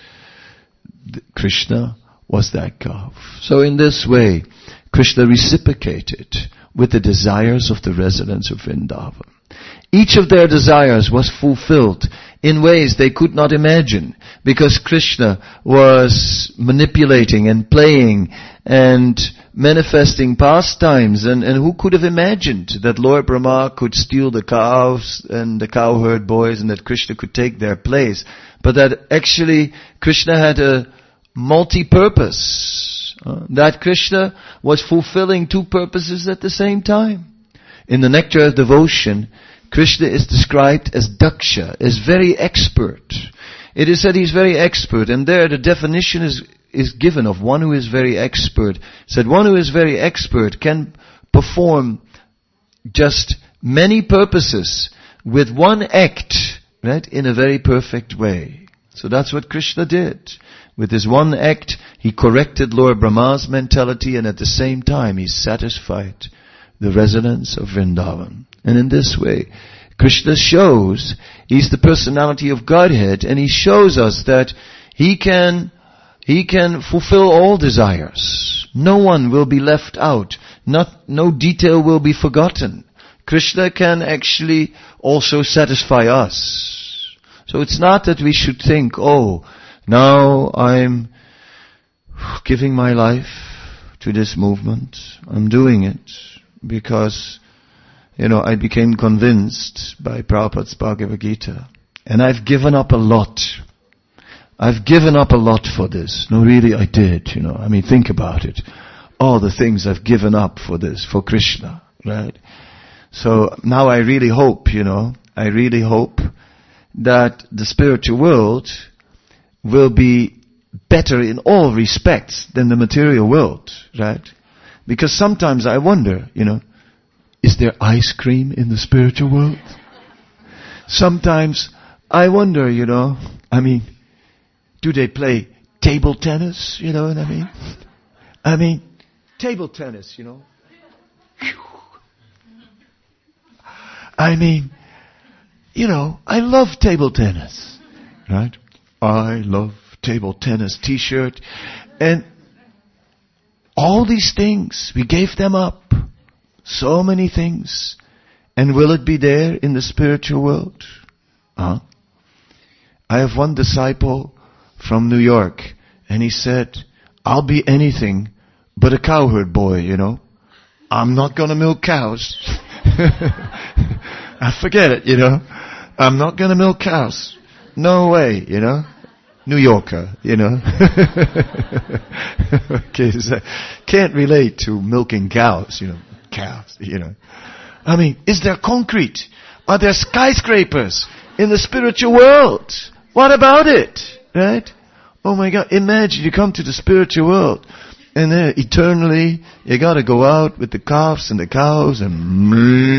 Krishna was that calf. So in this way, Krishna reciprocated with the desires of the residents of Vrindavan. Each of their desires was fulfilled in ways they could not imagine, because Krishna was manipulating and playing and manifesting pastimes, and who could have imagined that Lord Brahma could steal the calves and the cowherd boys and that Krishna could take their place, but that actually Krishna had a multi-purpose. That Krishna was fulfilling two purposes at the same time. In the Nectar of Devotion, Krishna is described as Daksha, as very expert. It is said he's very expert, and there the definition is given of one who is very expert. It said one who is very expert can perform just many purposes with one act, right, in a very perfect way. So that's what Krishna did. With his one act, he corrected Lord Brahma's mentality, and at the same time he satisfied the residents of Vrindavan. And in this way, Krishna shows he's the personality of Godhead, and he shows us that he can fulfill all desires. No one will be left out. No detail will be forgotten. Krishna can actually also satisfy us. So it's not that we should think, oh, now I'm giving my life to this movement. I'm doing it because, I became convinced by Prabhupada's Bhagavad Gita. And I've given up a lot. I've given up a lot for this. No, really I did, think about it. All the things I've given up for this, for Krishna, right? So now I really hope, that the spiritual world will be better in all respects than the material world, right? Because sometimes I wonder, is there ice cream in the spiritual world? Sometimes I wonder, do they play table tennis? You know what I mean? Table tennis, I love table tennis, right? I love table tennis t-shirt and all these things. We gave them up. So many things. And will it be there in the spiritual world? I have one disciple from New York, and he said, I'll be anything but a cowherd boy, I'm not gonna milk cows. I forget it, I'm not gonna milk cows. No way, New Yorker, Okay, so can't relate to milking cows, cows, is there concrete? Are there skyscrapers in the spiritual world? What about it? Right? Oh my God, imagine you come to the spiritual world and then eternally you gotta go out with the calves and the cows and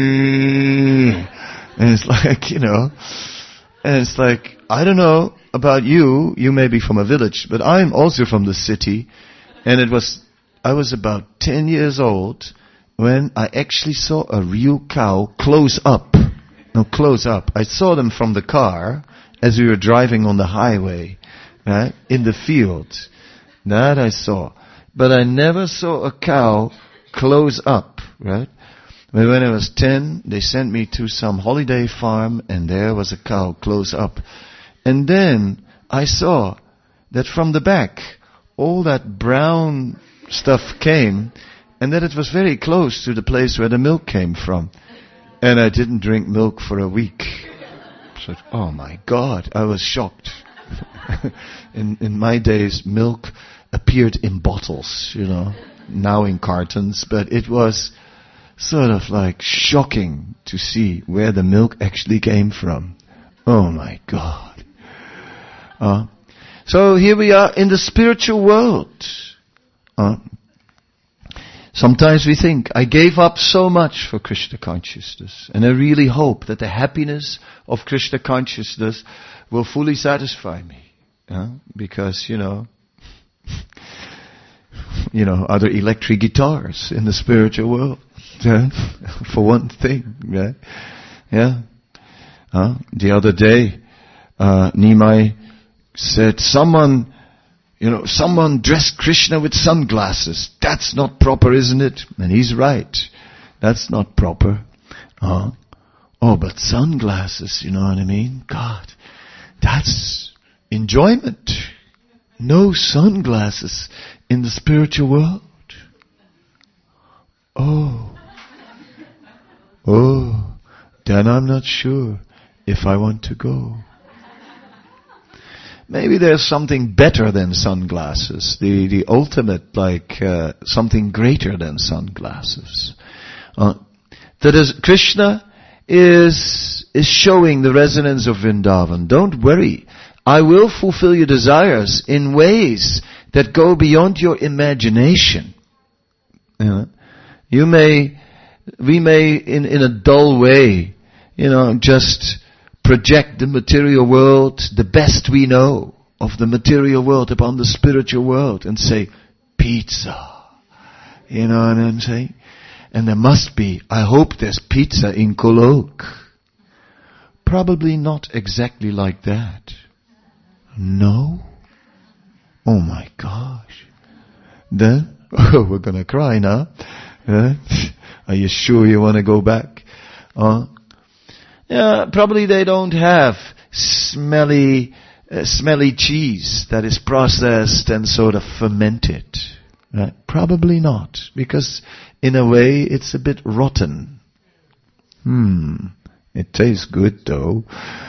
it's like, and it's like, I don't know about you may be from a village, but I'm also from the city, and I was about 10 years old when I actually saw a real cow close up. No, close up. I saw them from the car as we were driving on the highway, right, in the field. That I saw. But I never saw a cow close up, right? But when I was 10, they sent me to some holiday farm, and there was a cow close up. And then I saw that from the back, all that brown stuff came, and that it was very close to the place where the milk came from. And I didn't drink milk for a week. So, oh my God, I was shocked. In my days, milk appeared in bottles, now in cartons, but it was sort of like shocking to see where the milk actually came from. Oh my God. So here we are in the spiritual world. Sometimes we think, I gave up so much for Krishna consciousness, and I really hope that the happiness of Krishna consciousness will fully satisfy me. Because, other electric guitars in the spiritual world, for one thing, right? Yeah. The other day, Nimai said, someone dressed Krishna with sunglasses. That's not proper, isn't it? And he's right. That's not proper. But sunglasses, you know what I mean? God, that's enjoyment. No sunglasses in the spiritual world. Then I'm not sure if I want to go. Maybe there's something better than sunglasses, the ultimate, something greater than sunglasses. Krishna is showing the resonance of Vrindavan. Don't worry. I will fulfill your desires in ways that go beyond your imagination. We may, in a dull way, just project the material world, the best we know of the material world upon the spiritual world and say, pizza. You know what I'm saying? And there must be, I hope there's pizza in Golok. Probably not exactly like that. No? Oh my gosh. Then, we're gonna cry now. Are you sure you want to go back? Probably they don't have smelly cheese that is processed and sort of fermented. Right? Probably not, because in a way it's a bit rotten. It tastes good though.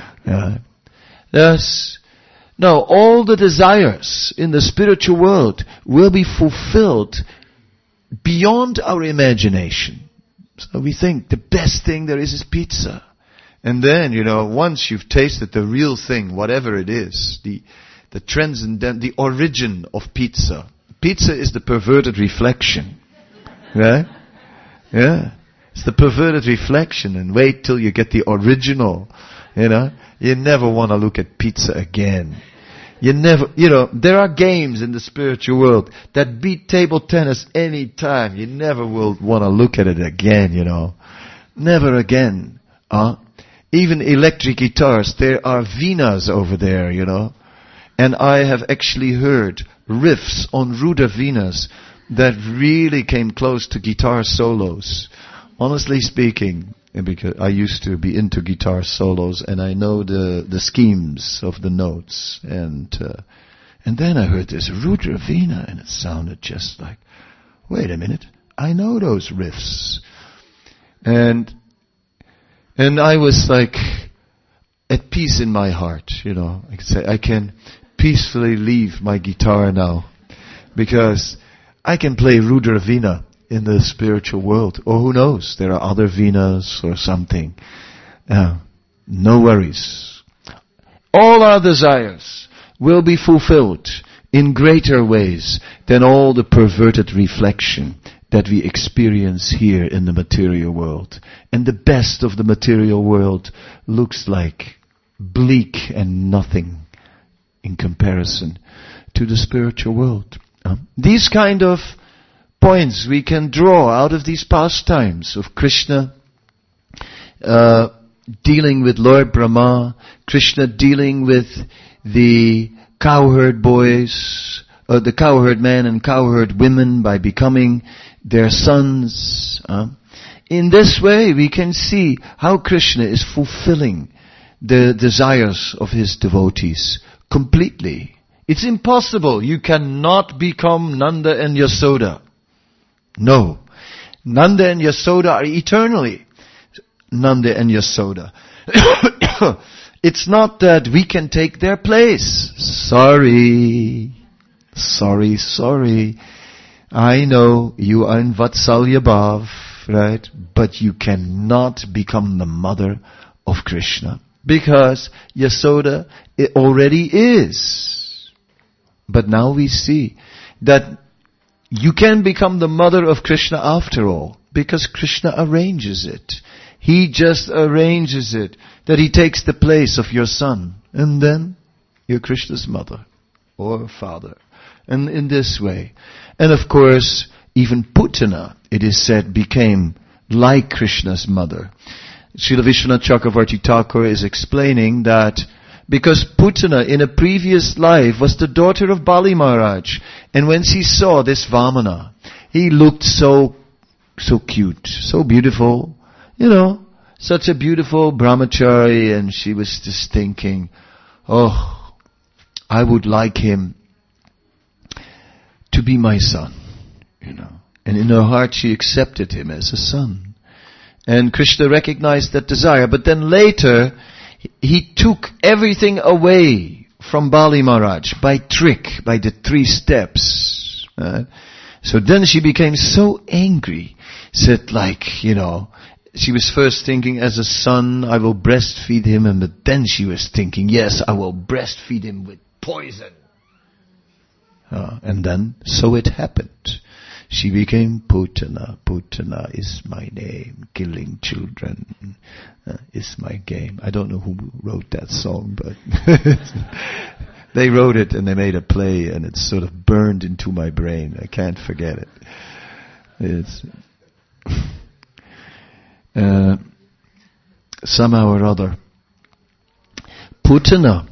No, all the desires in the spiritual world will be fulfilled beyond our imagination. So we think the best thing there is pizza. And then, once you've tasted the real thing, whatever it is, the transcendent, the origin of pizza. Pizza is the perverted reflection. Right? Yeah. It's the perverted reflection, and wait till you get the original. You never want to look at pizza again. You never, there are games in the spiritual world that beat table tennis any time. You never will want to look at it again, Never again. Even electric guitars, there are Venas over there, And I have actually heard riffs on Rudra Venas that really came close to guitar solos. Honestly speaking, because I used to be into guitar solos and I know the schemes of the notes. And then I heard this Rudra Vena and it sounded just like, wait a minute, I know those riffs. And I was like at peace in my heart, I could say I can peacefully leave my guitar now because I can play Rudra Vena in the spiritual world. Or who knows, there are other Venas or something. No worries. All our desires will be fulfilled in greater ways than all the perverted reflection that we experience here in the material world. And the best of the material world looks like bleak and nothing in comparison to the spiritual world. These kind of points we can draw out of these pastimes of Krishna dealing with Lord Brahma, Krishna dealing with the cowherd boys, the cowherd men and cowherd women by becoming their sons. In this way we can see how Krishna is fulfilling the desires of his devotees completely. It's impossible. You cannot become Nanda and Yasoda. No. Nanda and Yasoda are eternally Nanda and Yasoda. It's not that we can take their place. Sorry. I know you are in Vatsalya Bhav, right? But you cannot become the mother of Krishna. Because Yasoda already is. But now we see that you can become the mother of Krishna after all, because Krishna arranges it. He just arranges it, that he takes the place of your son. And then you're Krishna's mother or father. And in this way. And of course, even Putana, it is said, became like Krishna's mother. Srila Vishwanath Chakravarti Thakur is explaining that because Putana in a previous life was the daughter of Bali Maharaj, and when she saw this Vamana, he looked so cute, so beautiful, such a beautiful brahmachari, and she was just thinking, oh, I would like him to be my son, And in her heart she accepted him as a son. And Krishna recognized that desire, but then later he took everything away from Bali Maharaj by trick, by the 3 steps. So then she became so angry, said she was first thinking as a son, I will breastfeed him, but then she was thinking, yes, I will breastfeed him with poison. And then, so it happened. She became Putana. Putana is my name. Killing children is my game. I don't know who wrote that song, but they wrote it and they made a play, and it's sort of burned into my brain. I can't forget it. It's somehow or other. Putana,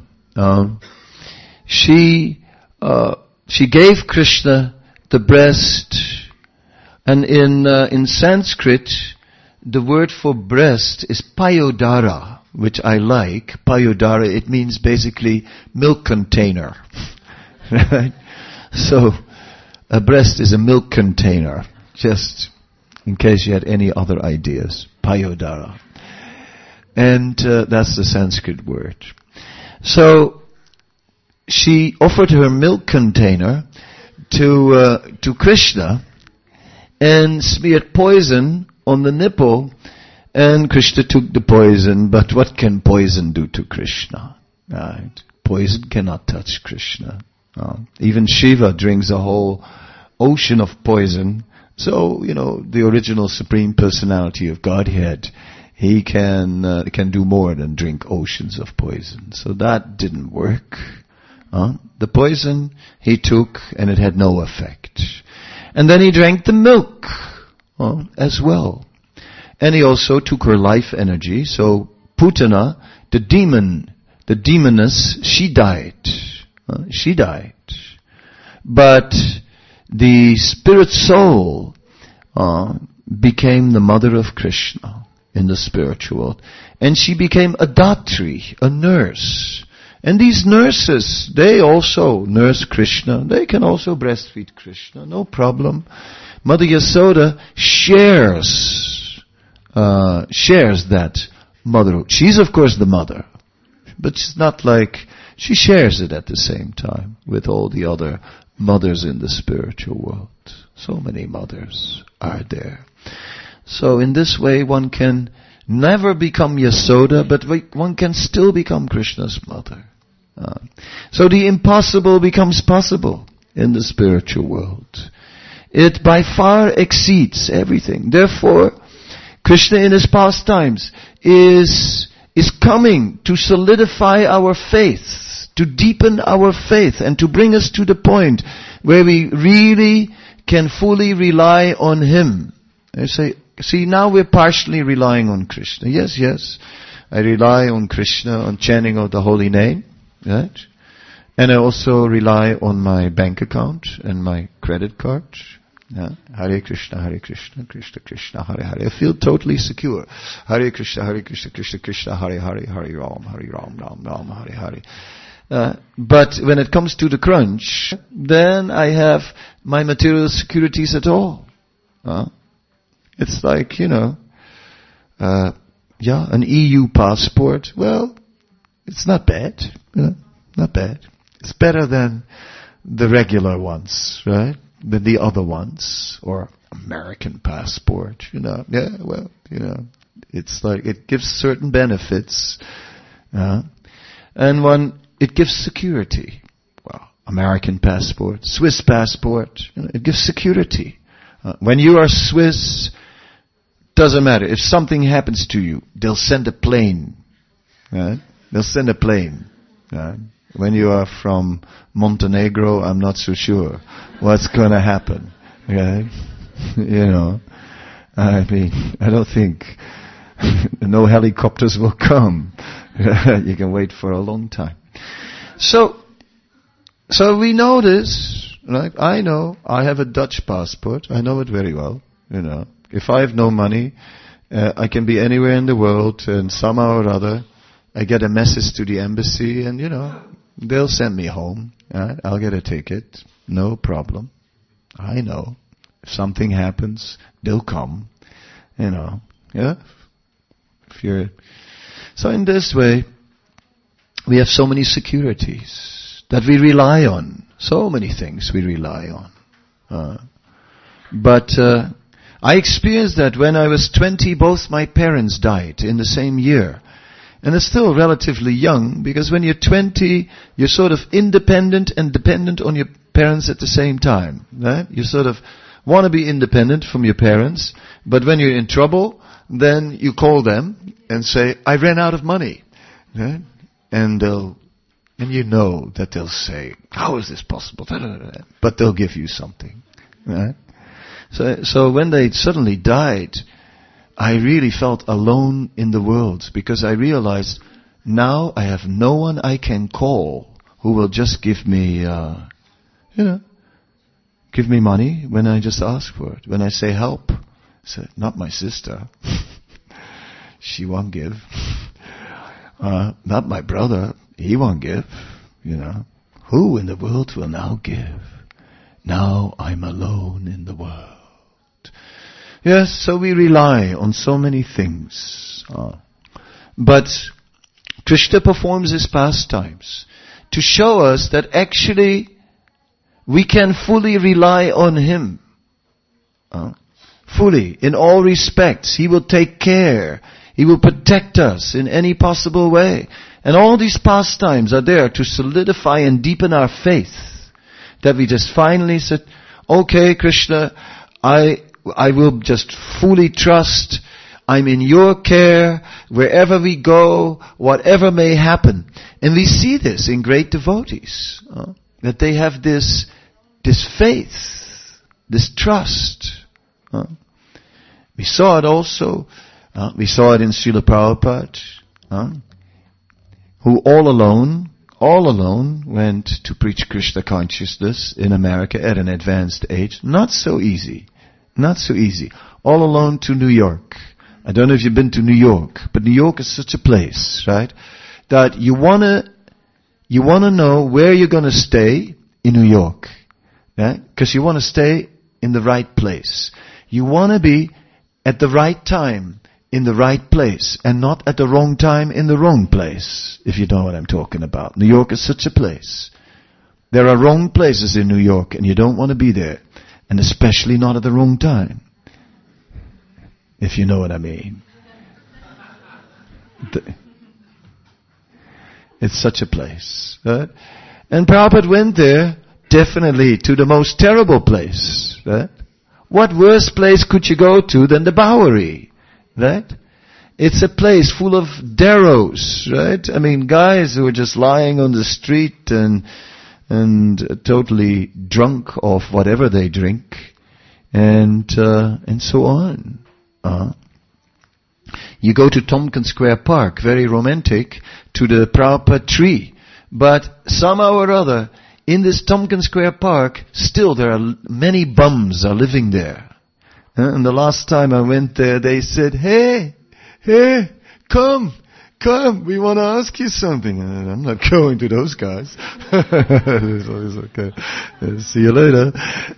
she gave Krishna the breast, and in Sanskrit, the word for breast is payodara, which I like. Payodara, it means basically milk container. Right? So, a breast is a milk container, just in case you had any other ideas. Payodara. And that's the Sanskrit word. So, she offered her milk container to Krishna and smeared poison on the nipple, and Krishna took the poison. But what can poison do to Krishna? Right? Poison cannot touch Krishna. Even Shiva drinks a whole ocean of poison. So, the original Supreme Personality of Godhead, he can do more than drink oceans of poison. So that didn't work. The poison he took, and it had no effect. And then he drank the milk as well. And he also took her life energy. So Putana, the demoness, she died. She died. But the spirit soul became the mother of Krishna in the spiritual world. And she became a datri, a nurse. And these nurses, they also nurse Krishna. They can also breastfeed Krishna, no problem. Mother Yasoda shares that motherhood. She's of course the mother, but she's not like, she shares it at the same time with all the other mothers in the spiritual world. So many mothers are there. So in this way one can never become Yasoda, but one can still become Krishna's mother. So the impossible becomes possible in the spiritual world. It by far exceeds everything. Therefore, Krishna in his pastimes is coming to solidify our faith, to deepen our faith, and to bring us to the point where we really can fully rely on him. I say, see, now we're partially relying on Krishna. Yes, I rely on Krishna, on chanting of the holy name. Right? And I also rely on my bank account and my credit card. Yeah? Hare Krishna, Krishna Krishna, Hare Hare. I feel totally secure. Hare Krishna, Krishna Krishna, Hare Hare, Hare Ram, Ram Ram, Hare Hare. But when it comes to the crunch, then I have my material securities at all. It's like, an EU passport. Well, it's not bad. Not bad. It's better than the regular ones, right? Than the other ones, or American passport, Yeah, well, it's like, it gives certain benefits, and it gives security. Well, American passport, Swiss passport. It gives security. When you are Swiss, doesn't matter. If something happens to you, they'll send a plane. Right? They'll send a plane. Right? When you are from Montenegro, I'm not so sure what's going to happen. Right? I mean, I don't think no helicopters will come. You can wait for a long time. So we know this, right? I know. I have a Dutch passport. I know it very well. If I have no money, I can be anywhere in the world, and somehow or other, I get a message to the embassy, and they'll send me home. Right? I'll get a ticket, no problem. I know. If something happens, they'll come. Yeah. So in this way, we have so many securities that we rely on. So many things we rely on. But I experienced that when I was 20, both my parents died in the same year. And it's still relatively young, because when you're 20, you're sort of independent and dependent on your parents at the same time. Right? You sort of want to be independent from your parents, but when you're in trouble, then you call them and say, I ran out of money. Right? And you know that they'll say, how is this possible? But they'll give you something. Right? So when they suddenly died, I really felt alone in the world, because I realized now I have no one I can call who will just give me, give me money when I just ask for it. When I say help, I say, not my sister. She won't give. Not my brother. He won't give. Who in the world will now give? Now I'm alone in the world. Yes, so we rely on so many things. But Krishna performs his pastimes to show us that actually we can fully rely on him. Fully, in all respects. He will take care. He will protect us in any possible way. And all these pastimes are there to solidify and deepen our faith. That we just finally said, okay, Krishna, I will just fully trust. I'm in your care, wherever we go, whatever may happen. And we see this in great devotees, that they have this faith, this trust. We saw it also, we saw it in Srila Prabhupada, who all alone went to preach Krishna consciousness in America at an advanced age. Not so easy. All alone to New York. I don't know if you've been to New York, but New York is such a place, right? That you wanna know where you're gonna stay in New York. Right? Because you wanna stay in the right place. You wanna be at the right time in the right place, and not at the wrong time in the wrong place, if you know what I'm talking about. New York is such a place. There are wrong places in New York, and you don't want to be there. And especially not at the wrong time. If you know what I mean. It's such a place. Right? And Prabhupada went there, definitely, to the most terrible place. Right? What worse place could you go to than the Bowery? Right? It's a place full of deros, right? I mean, guys who are just lying on the street and totally drunk off whatever they drink, and so on. You go to Tompkins Square Park, very romantic, to the Prabhupada tree, but somehow or other, in this Tompkins Square Park, still there are many bums are living there. And the last time I went there, they said, hey, come, we want to ask you something. And I'm not going to those guys. It's okay. See you later.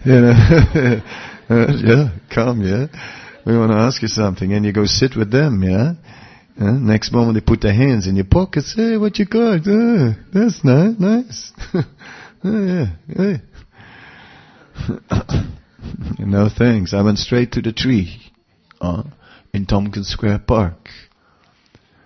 Yeah, come, yeah. We want to ask you something. And you go sit with them, yeah. Next moment they put their hands in your pockets. Hey, what you got? That's nice. Yeah. No thanks. I went straight to the tree in Tompkins Square Park.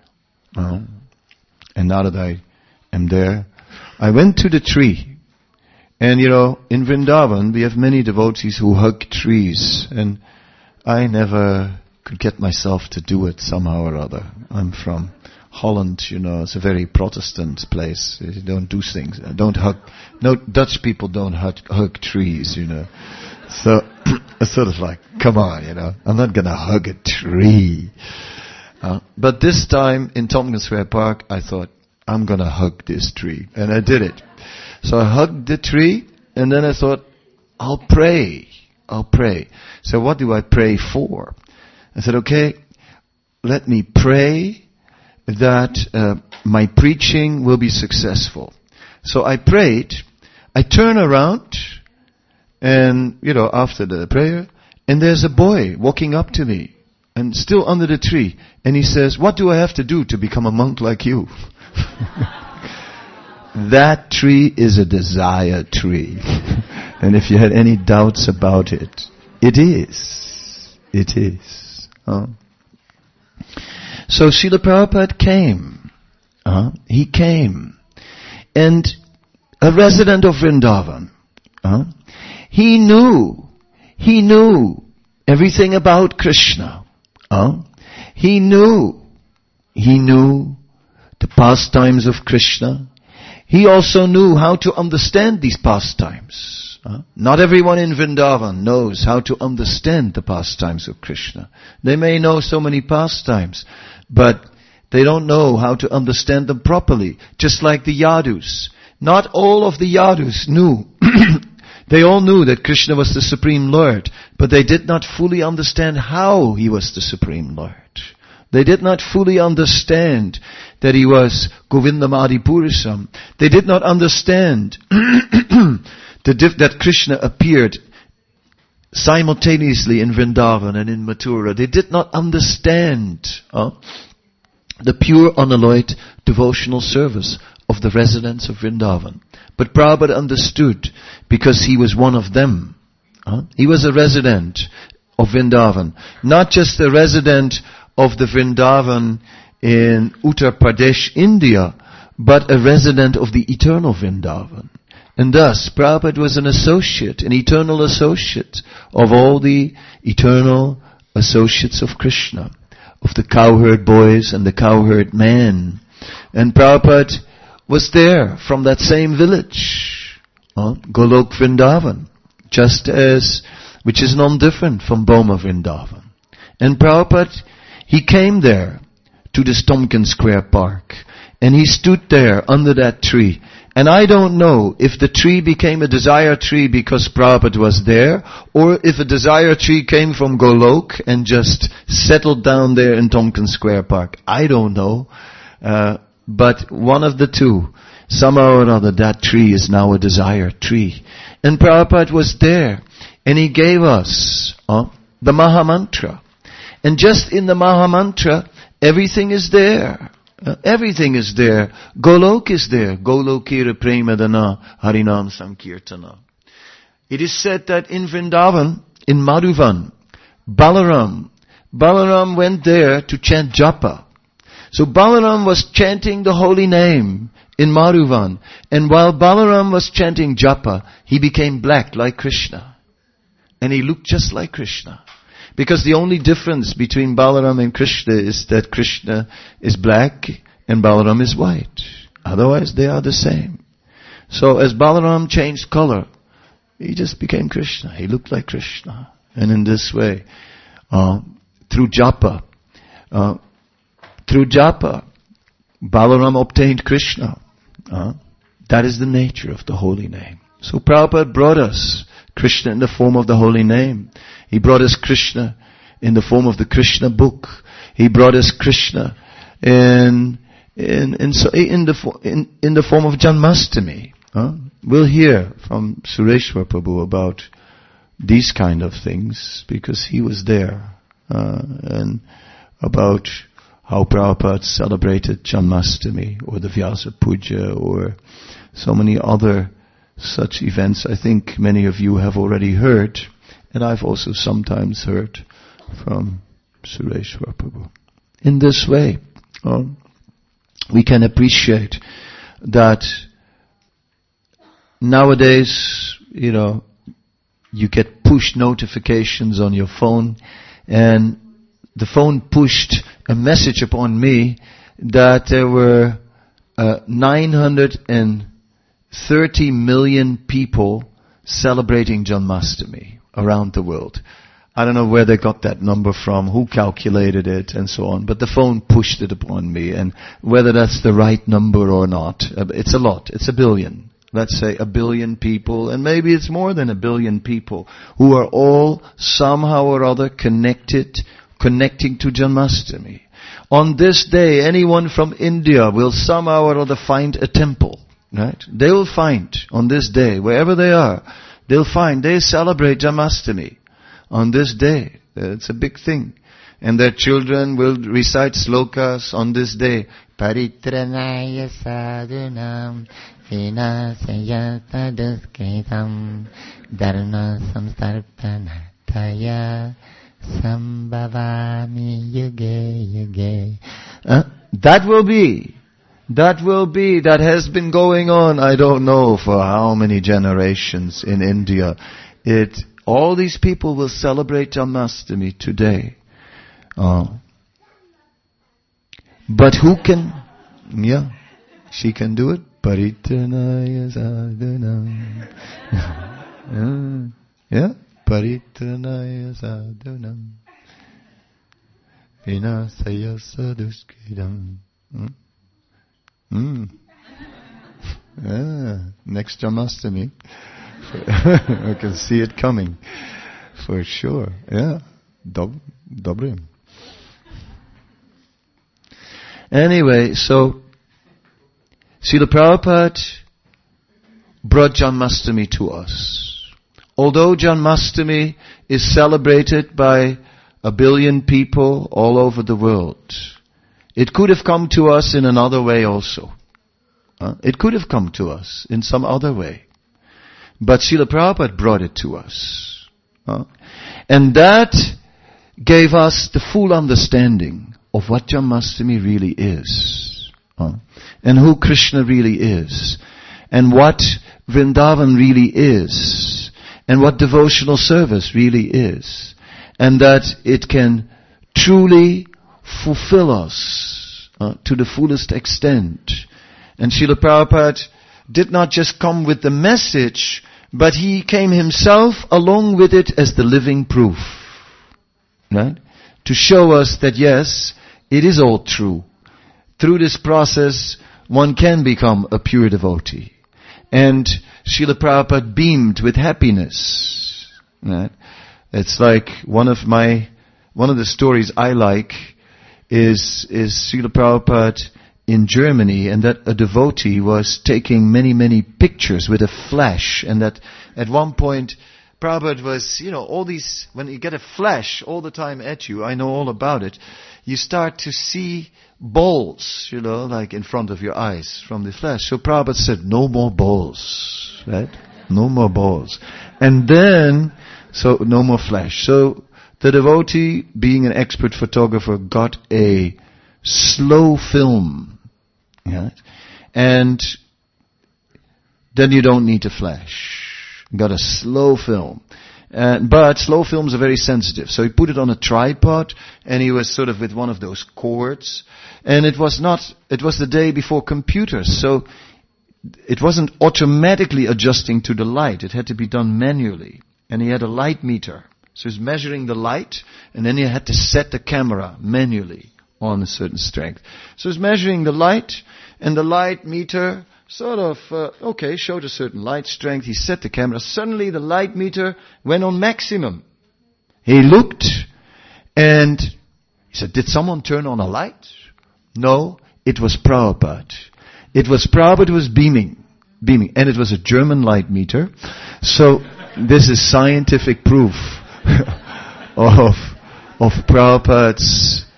And now that I am there, I went to the tree And in Vrindavan, we have many devotees who hug trees. And I never could get myself to do it somehow or other. I'm from Holland, it's a very Protestant place. You don't do things. No, Dutch people don't hug trees, So, it's sort of like, come on, I'm not gonna hug a tree. But this time in Tompkins Square Park, I thought, I'm gonna hug this tree. And I did it. So I hugged the tree, and then I thought, I'll pray. So what do I pray for? I said, okay, let me pray that my preaching will be successful. So I prayed, I turn around, and, after the prayer, and there's a boy walking up to me, and still under the tree, and he says, what do I have to do to become a monk like you? That tree is a desire tree. And if you had any doubts about it, it is. It is. So Srila Prabhupada came. He came. And a resident of Vrindavan, he knew everything about Krishna. He knew the pastimes of Krishna. He also knew how to understand these pastimes. Not everyone in Vrindavan knows how to understand the pastimes of Krishna. They may know so many pastimes, but they don't know how to understand them properly. Just like the Yadus. Not all of the Yadus knew. They all knew that Krishna was the Supreme Lord, but they did not fully understand how he was the Supreme Lord. They did not fully understand that he was Govindam Adipurusam. They did not understand that Krishna appeared simultaneously in Vrindavan and in Mathura. They did not understand the pure unalloyed devotional service of the residents of Vrindavan. But Prabhupada understood because he was one of them. He was a resident of Vrindavan. Not just a resident of the Vrindavan in Uttar Pradesh, India, but a resident of the eternal Vrindavan. And thus, Prabhupada was an associate, an eternal associate of all the eternal associates of Krishna, of the cowherd boys and the cowherd man. And Prabhupada was there from that same village, Golok Vrindavan, which is non-different from Boma Vrindavan. And Prabhupada, he came there to this Tompkins Square Park, and he stood there under that tree. And I don't know if the tree became a desire tree because Prabhupada was there, or if a desire tree came from Golok and just settled down there in Tompkins Square Park. I don't know. But one of the two, somehow or other, that tree is now a desire tree. And Prabhupada was there, and he gave us the Maha Mantra. And just in the Maha Mantra, everything is there. Everything is there. Golok is there. Golokira Premadana Harinam Sankirtana. It is said that in Vrindavan, in Madhuvan, Balaram went there to chant japa. So Balaram was chanting the holy name in Madhuvan. And while Balaram was chanting japa, he became black like Krishna. And he looked just like Krishna. Because the only difference between Balaram and Krishna is that Krishna is black and Balaram is white. Otherwise they are the same. So as Balaram changed color, he just became Krishna. He looked like Krishna. And in this way, through japa, Balaram obtained Krishna. That is the nature of the holy name. So Prabhupada brought us Krishna in the form of the holy name. He brought us Krishna in the form of the Krishna book. He brought us Krishna in the form of Janmashtami. We'll hear from Sureshwar Prabhu about these kind of things because he was there, and about how Prabhupada celebrated Janmashtami or the Vyasa Puja or so many other such events. I think many of you have already heard, and I've also sometimes heard from Sureshwar Prabhu. In this way, we can appreciate that nowadays, you get push notifications on your phone, and the phone pushed a message upon me that there were 930 million people celebrating Janmashtami around the world. I don't know where they got that number from, who calculated it, and so on, but the phone pushed it upon me, and whether that's the right number or not, it's a lot, it's 1 billion. Let's say 1 billion people, and maybe it's more than 1 billion people, who are all somehow or other connecting to Janmashtami. On this day, anyone from India will somehow or other find a temple, right? They will find, on this day, wherever they are, they celebrate Janmashtami on this day. It's a big thing. And their children will recite slokas on this day. Paritranaya sadhunam vinasaya taduskritam dharma samstarpanataya sambhavami yuge yuge. That has been going on, I don't know for how many generations in India. All these people will celebrate Janmashtami today. But who can? Yeah, she can do it. Paritranaya sadhunam. Yeah, paritranaya sadhunam vinasaya saduskridam. Next Janmashtami. I can see it coming. For sure. Yeah. Dobre. Anyway, so Srila Prabhupada brought Janmashtami to us. Although Janmashtami is celebrated by 1 billion people all over the world, it could have come to us in another way also. It could have come to us in some other way. But Srila Prabhupada brought it to us. And that gave us the full understanding of what Janmashtami really is. And who Krishna really is. And what Vrindavan really is. And what devotional service really is. And that it can truly fulfill us to the fullest extent. And Srila Prabhupada did not just come with the message, but he came himself along with it as the living proof. Right? To show us that yes, it is all true. Through this process, one can become a pure devotee. And Srila Prabhupada beamed with happiness. Right? It's like one of the stories I like is Srila Prabhupada in Germany, and that a devotee was taking many pictures with a flash, and that at one point Prabhupada was, all these, when you get a flash all the time at you, I know all about it, you start to see balls, like in front of your eyes from the flash. So Prabhupada said, no more balls, right? No more balls. And then, so no more flash. So the devotee, being an expert photographer, got a slow film. Yeah. And then you don't need a flash. You got a slow film. But slow films are very sensitive. So he put it on a tripod, and he was sort of with one of those cords. And it was the day before computers. So it wasn't automatically adjusting to the light. It had to be done manually. And he had a light meter. So he's measuring the light, and then he had to set the camera manually on a certain strength. So he's measuring the light, and the light meter sort of, showed a certain light strength. He set the camera. Suddenly the light meter went on maximum. He looked, and he said, did someone turn on a light? No, it was Prabhupada. It was Prabhupada who was beaming. And it was a German light meter. So this is scientific proof of Prabhupada's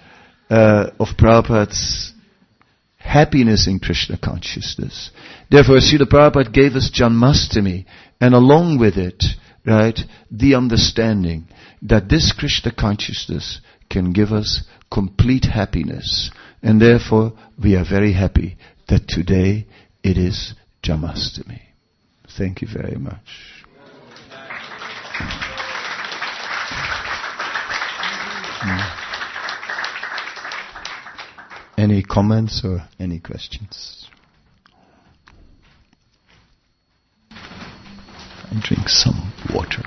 happiness in Krishna consciousness. Therefore, Srila Prabhupada gave us Janmashtami, and along with it, right, the understanding that this Krishna consciousness can give us complete happiness. And therefore, we are very happy that today it is Janmashtami. Thank you very much. Any comments or any questions? I drink some water.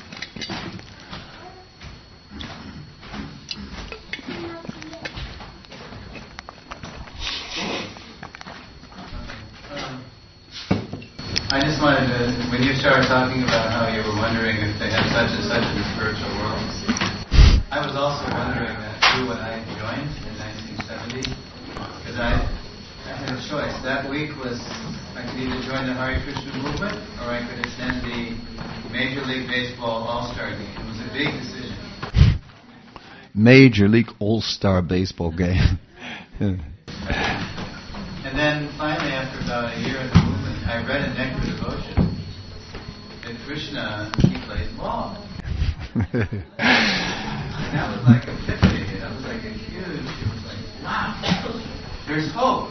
I just wanted to, when you started talking about how you were wondering if they had such and such in the spiritual world, I was also wondering that too when I joined in 1970, because I had a choice. That week was, I could either join the Hare Krishna movement or I could attend the Major League Baseball All-Star game. It was a big decision. Major League All-Star Baseball game. And then finally, after about a year in the movement, I read in Nectar Devotion that Krishna, he plays ball. And that was like epiphany. That was like a huge, it was like, wow, there's hope.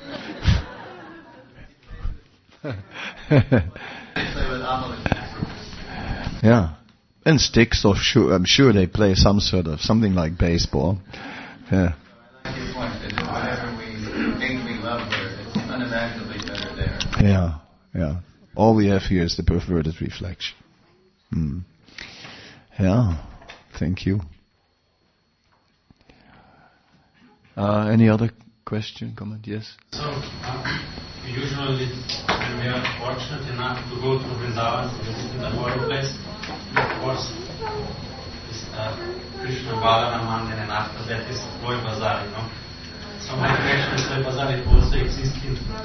They play with Amalek. Yeah. And sticks, or I'm sure they play something like baseball. Yeah. That's your point, that whatever we think we love there, it's unimaginably better there. Yeah. All we have here is the perverted reflection. Yeah. Thank you. Any other question, comment? Yes? So, usually when we are fortunate enough to go to Vrindavan, to visit the holy place, of course, is Krishna Balaram, and after that is Loi Bazaar, you know. So my question is, Loi Bazaar, it also exists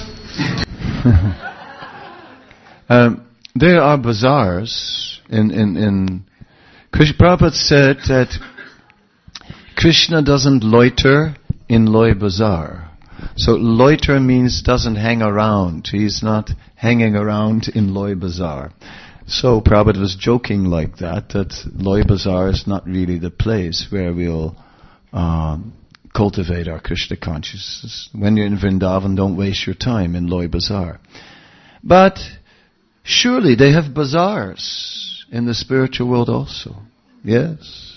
in... There are bazaars in Krishna. Prabhupada said that Krishna doesn't loiter in Loi Bazaar. So loiter means doesn't hang around. He's not hanging around in Loi Bazaar. So Prabhupada was joking like that Loi Bazaar is not really the place where we'll cultivate our Krishna consciousness. When you're in Vrindavan, don't waste your time in Loi Bazaar. But surely they have bazaars in the spiritual world also. Yes.